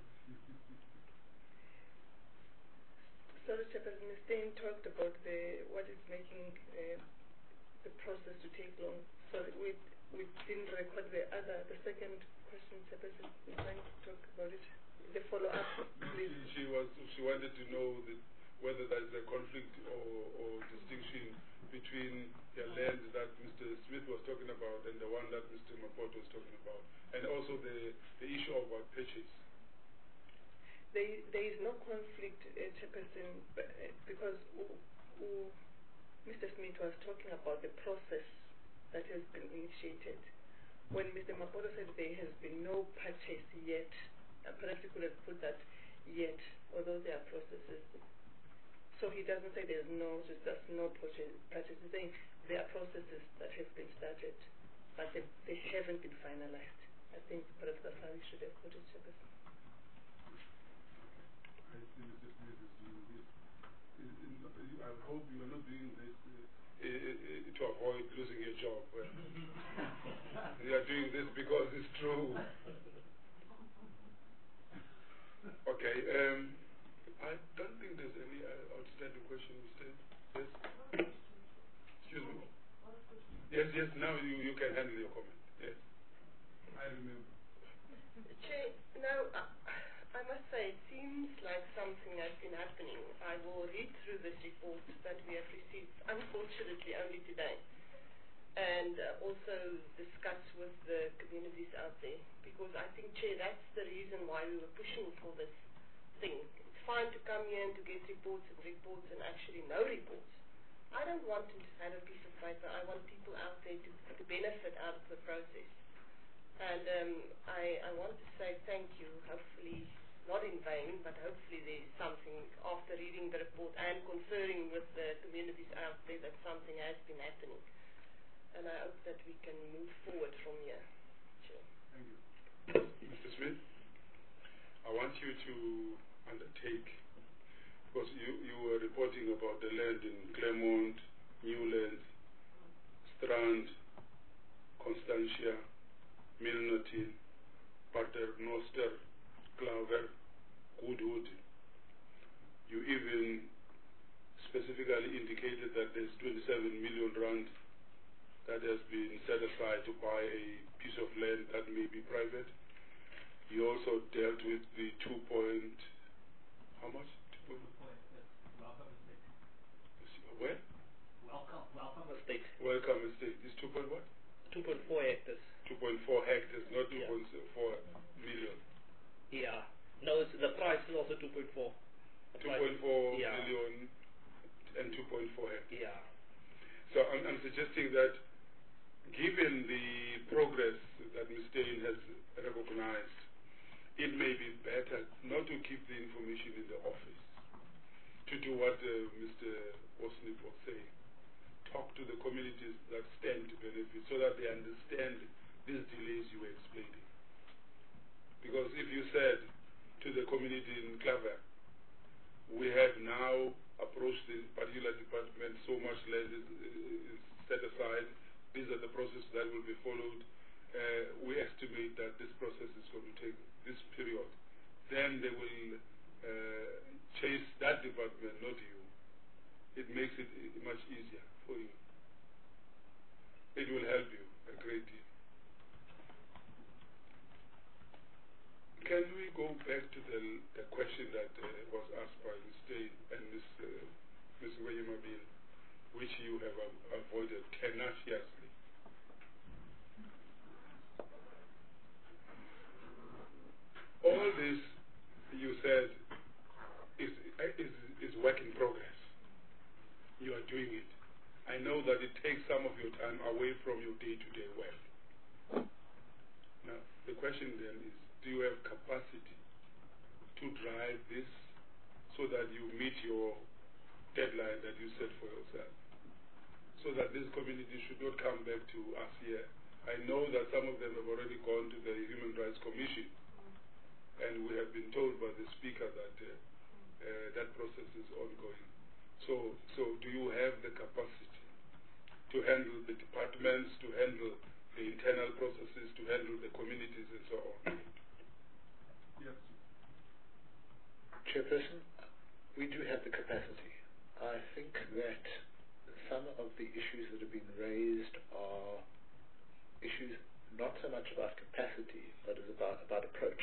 Speaker 1: Sorry, Chairperson, Ms. Stein talked about what is making the process to take long. Sorry, we didn't record the second question, Chairperson. We're trying to talk about it. The follow-up, please.
Speaker 3: She wanted to know whether there is a conflict or distinction between the land that Mr. Smith was talking about and the one that Mr. Mapoto was talking about, and also the issue of purchase.
Speaker 1: There is no conflict, Chairperson, because Mr. Smith was talking about the process that has been initiated. When Mr. Mapoto said there has been no purchase yet, perhaps he could have put that yet, although there are processes. So he doesn't say there's no purchase. He's saying there are processes that have been started, but they haven't been finalized. I think perhaps that's how you should have put it, Chairperson.
Speaker 3: I see Mr. Smith is doing this. I hope you are not doing this to avoid losing your job. You are doing this because it's true. Okay. I don't think there's any outstanding question, Mr. Yes? Excuse me. Yes, now you can handle your comment. Yes. I remember.
Speaker 7: Chair, no, I must say it seems like something has been happening. I will read through this report that we have received, unfortunately, only today, and also discuss with the communities out there, because I think, Chair, that's the reason why we were pushing for this thing. It's fine to come here and to get reports and actually no reports. I don't want to just have a piece of paper. I want people out there to benefit out of the process. And I want to say thank you, hopefully not in vain, but hopefully there's something after reading the report and conferring with the communities out there that something has been happening. And I hope that we can move forward from here. Sure.
Speaker 3: Thank you. Mr. Smith, I want you to undertake, because you were reporting about the land in Claremont, Newlands, Strand, Constantia, Milnerton, Paternoster, Clover, Goodwood. You even specifically indicated that there's 27 million rand that has been set aside to buy a piece of land that may be private. You also dealt with the 2 point, how much? 2 point,
Speaker 2: Welcome estate.
Speaker 3: Where?
Speaker 2: Welcome estate.
Speaker 3: Welcome estate. It's 2 point what?
Speaker 2: 2.4 hectares.
Speaker 3: 2.4 hectares, not 2.4 million.
Speaker 2: Yeah. No, the price is also 2.4.
Speaker 3: 2.4 million and 2.4 hectares.
Speaker 2: Yeah.
Speaker 3: So I'm suggesting that given the progress that Ms. Steyn has recognized, it may be better not to keep the information in the office, to do what Mr. Osnip was saying. Talk to the communities that stand to benefit so that they understand these delays you were explaining. Because if you said to the community in Clover, we have now approached this particular department, so much land is set aside, these are the processes that will be followed, we estimate that this process is going to take this period. Then they will chase that department, not you. It makes it much easier for you. It will help you a great deal. Can we go back to the question that was asked by Ms. Steyn and Ms. Williamabil, which you have avoided tenaciously? All this, you said, is work in progress. You are doing it. I know that it takes some of your time away from your day-to-day work. Now, the question then is, do you have capacity to drive this so that you meet your deadline that you set for yourself? So that this community should not come back to us here. I know that some of them have already gone to the Human Rights Commission, and we have been told by the Speaker that that process is ongoing. So do you have the capacity to handle the departments, to handle the internal processes, to handle the communities and so on? Yes.
Speaker 6: Chairperson, we do have the capacity. I think that some of the issues that have been raised are issues not so much about capacity, but is about approach.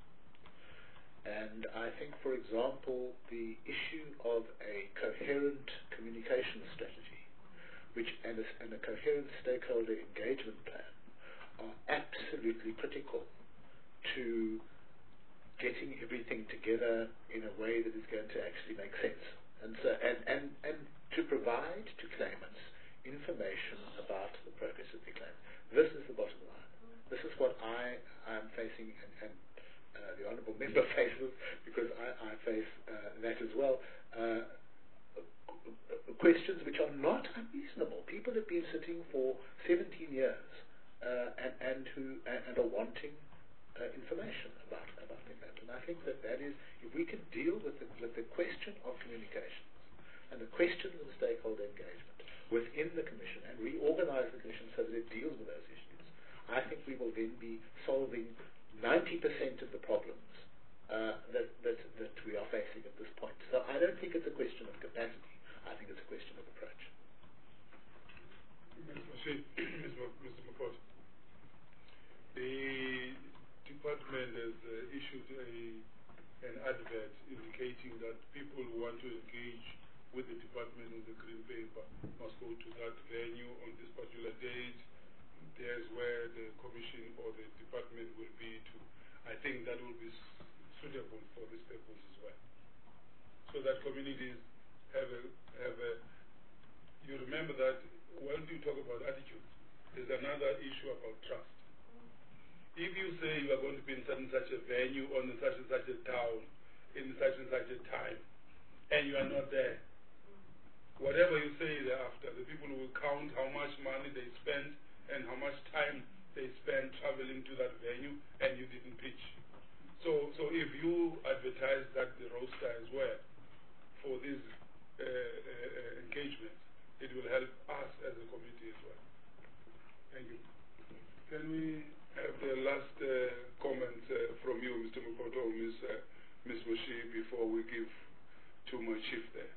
Speaker 6: And I think, for example, the issue of a coherent communication strategy, and a coherent stakeholder engagement plan, are absolutely critical to getting everything together in a way that is going to actually make sense, and to provide to claimants information about the progress of their claim. This is the bottom line. This is what I am facing, and the Honourable Member faces, because I face that as well. Questions which are not unreasonable. people have been sitting for 17 years and are wanting information about that. And I think that is, if we can deal with the question of communications and the question of the stakeholder engagement within the Commission and reorganize the Commission so that it deals with those issues, I think we will then be solving 90% of the problems that we are facing at this point. So I don't think it's a question of capacity. I think it's a question of approach.
Speaker 3: Mr. Mokot, the department has issued an advert indicating that people who want to engage with the department in the green paper must go to that venue on this particular date. There's where the commission or the department will be to. I think that will be suitable for this purpose as well. So that communities have a you remember that when you talk about attitudes, there's another issue about trust. If you say you are going to be in such and such a venue on such and such a town in such and such a time, and you are not there, whatever you say thereafter, the people will count how much money they spent and how much time they spent traveling to that venue, and you didn't pitch. So if you advertise that the roster as well for these engagements, it will help us as a committee as well. Thank you. Can we have the last comment from you, Mr. Mukoto, or Ms. Moshi, before we give to my chief there?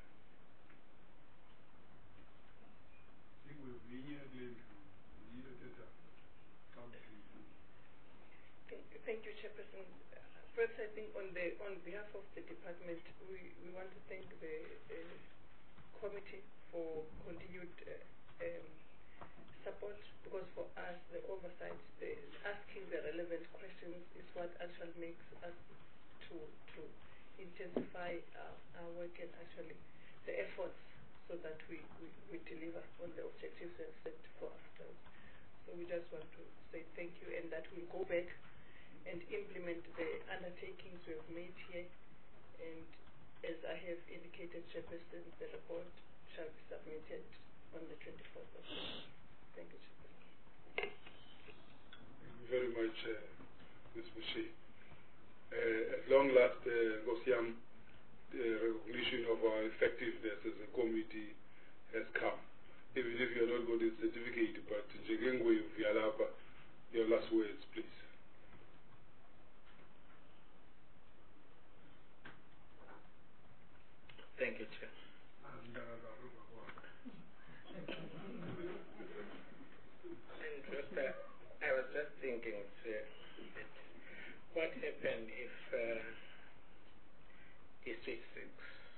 Speaker 1: Thank you, Chairperson. First, I think on behalf of the department, we want to thank the committee for continued support, because for us, the oversight, asking the relevant questions is what actually makes us to intensify our work and actually the efforts so that we deliver on the objectives we have set for ourselves. So we just want to say thank you, and that we'll go back and implement the undertakings we have made here. And as I have indicated, Chairperson, the report shall be submitted on the 24th of March. Thank you, Chairperson.
Speaker 3: Thank you very much, Ms. Mushi. At long last, Gosiam, the recognition of our effectiveness as a committee has come. Even if you are not got a certificate, but your last words, please.
Speaker 10: Thank you, Chair. I was just thinking, what happened if District 6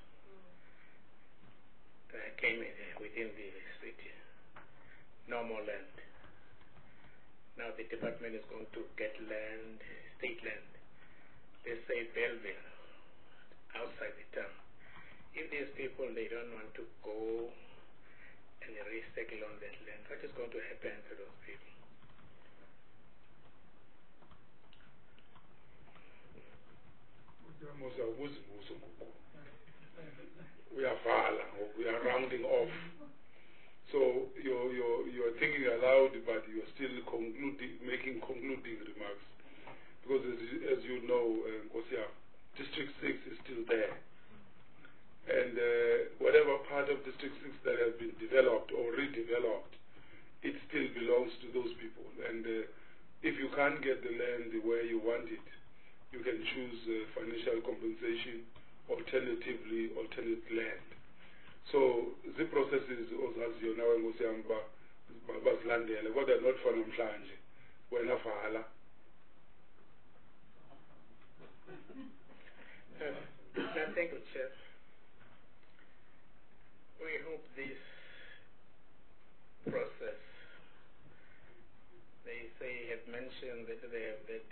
Speaker 10: came within the city? No more land. Now the department is going to get land, state land. They say Belleville, outside the town. If these people, they don't want to go and recycle on that land, what is going to happen to those people?
Speaker 3: We are rounding off. So you're thinking aloud, but you're still making concluding remarks. Because as you know, District 6 is still there. And whatever part of District 6 that has been developed or redeveloped, it still belongs to those people. And if you can't get the land the way you want it, you can choose financial compensation, alternatively, alternate land. So the process is ozaziyo nawe ngosiyami bazilandela kodwa not for namhlanje wena vala.
Speaker 10: Thank you, Chair. We hope this process, they have mentioned that they have that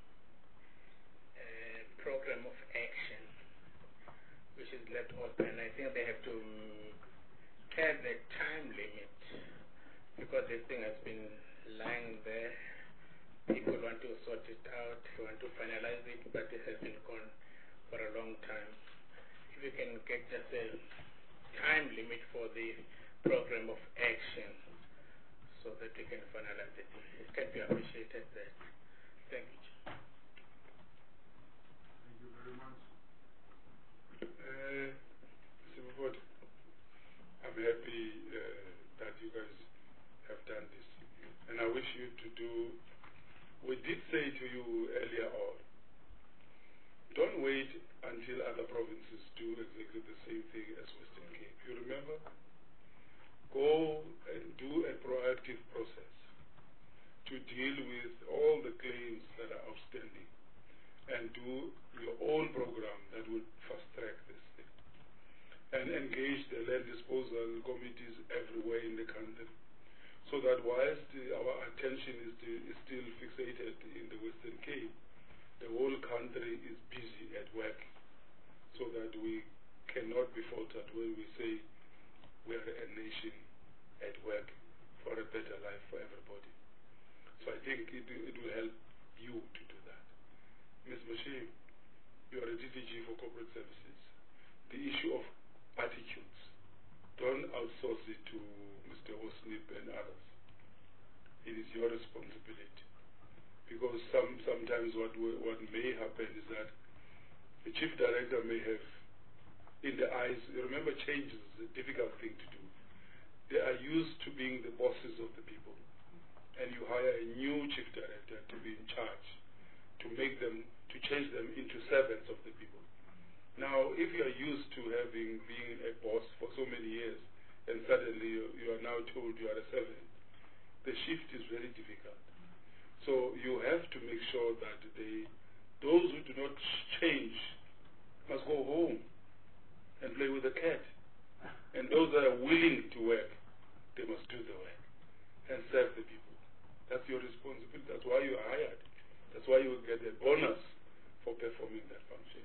Speaker 10: program of action which is left open. I think they have to have a time limit because this thing has been lying there. People want to sort it out, want to finalize it, but it has been gone for a long time. If you can get just a time limit for the program of action, so that we can finalize it. It can be appreciated that. Thank you.
Speaker 3: Thank you very much. Mr. Mufoti, I'm happy that you guys have done this. And I wish you to do, we did say to you earlier on, don't wait until other provinces do exactly the same thing as Western Cape. You remember? Go and do a proactive process to deal with all the claims that are outstanding and do your own program that will fast-track this thing. And engage the land disposal committees everywhere in the country so that whilst our attention is still fixated in the Western Cape, the whole country is busy at work so that we cannot be faltered when we say we are a nation at work for a better life for everybody. So I think it will help you to do that. Ms. Bashir, you are a DDG for corporate services. The issue of attitudes, don't outsource it to Mr. Osnip and others. It is your responsibility. Because sometimes what may happen is that the chief director may have, in the eyes, remember change is a difficult thing to do. They are used to being the bosses of the people. And you hire a new chief director to be in charge, to change them into servants of the people. Now, if you are used to being a boss for so many years, and suddenly you are now told you are a servant, the shift is very difficult. So you have to make sure that those who do not change must go home and play with the cat. And those that are willing to work, they must do the work and serve the people. That's your responsibility. That's why you are hired. That's why you will get a bonus for performing that function.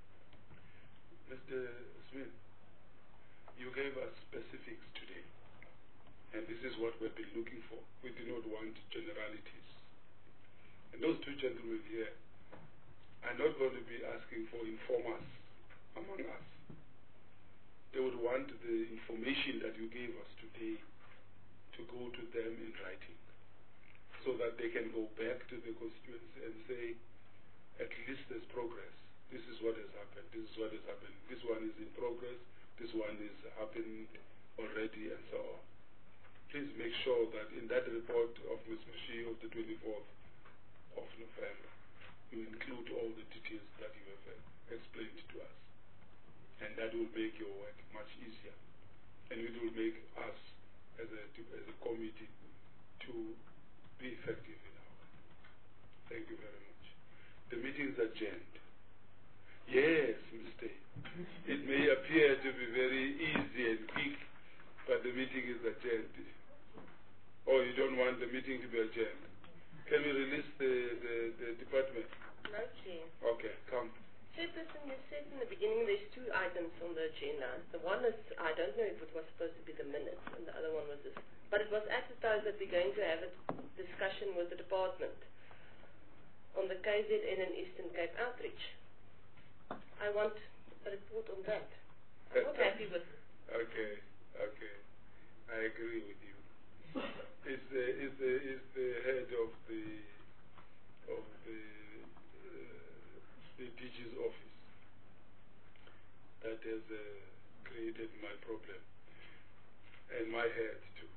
Speaker 3: Mr. Smith, you gave us specifics today. And this is what we've been looking for. We do not want generalities. And those two gentlemen here are not going to be asking for informers among us. They would want the information that you gave us today to go to them in writing so that they can go back to the constituency and say, at least there's progress. This is what has happened. This is what has happened. This one is in progress. This one is happening already and so on. Please make sure that in that report of Ms. Mashi of the 24th of November, you include all the details that you have explained to us. And that will make your work much easier. And it will make us as a committee to be effective in our work. Thank you very much. The meeting is adjourned. Yes, Mr. It may appear to be very easy and quick, but the meeting is adjourned. Or you don't want the meeting to be adjourned? Can we release the department?
Speaker 7: No, Chair.
Speaker 3: Okay, come.
Speaker 7: Chairperson, you said in the beginning there's two items on the agenda. The one is, I don't know if it was supposed to be the minutes, and the other one was this. But it was advertised that we're going to have a discussion with the department on the KZN and Eastern Cape outreach. I want a report on that. I'm not happy with it.
Speaker 3: Okay. I agree with you. Is the head of the DG's office that has created my problem and my head too.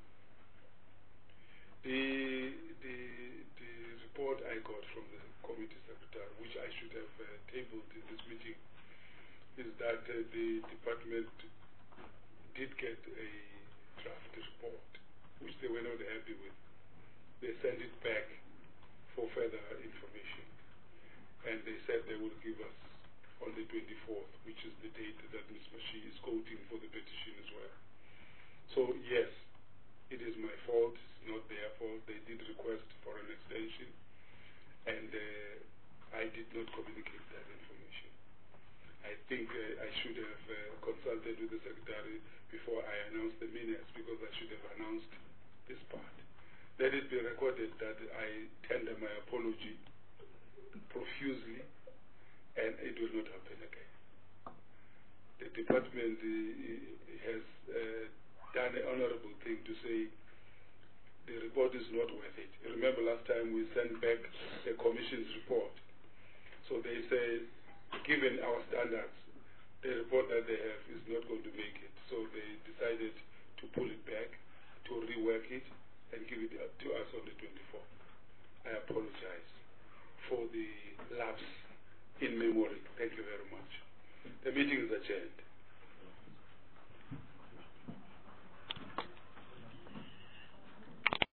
Speaker 3: The report I got from the committee secretary, which I should have tabled in this meeting, is that the department did get a draft report, which they were not happy with. They sent it back for further information. And they said they will give us on the 24th, which is the date that Ms. Mashi is quoting for the petition as well. So yes, it is my fault, it's not their fault. They did request for an extension, and I did not communicate that information. I think I should have consulted with the secretary before I announced the minutes, because I should have announced this part. Let it be recorded that I tender my apology profusely, and it will not happen again. The department has done an honorable thing to say the report is not worth it. You remember last time we sent back the commission's report. So they say, given our standards, the report that they have is not going to make it. So they decided to pull it back, to rework it, and give it to us on the 24th. I apologize for the lapse in memory. Thank you very much. The meeting is adjourned.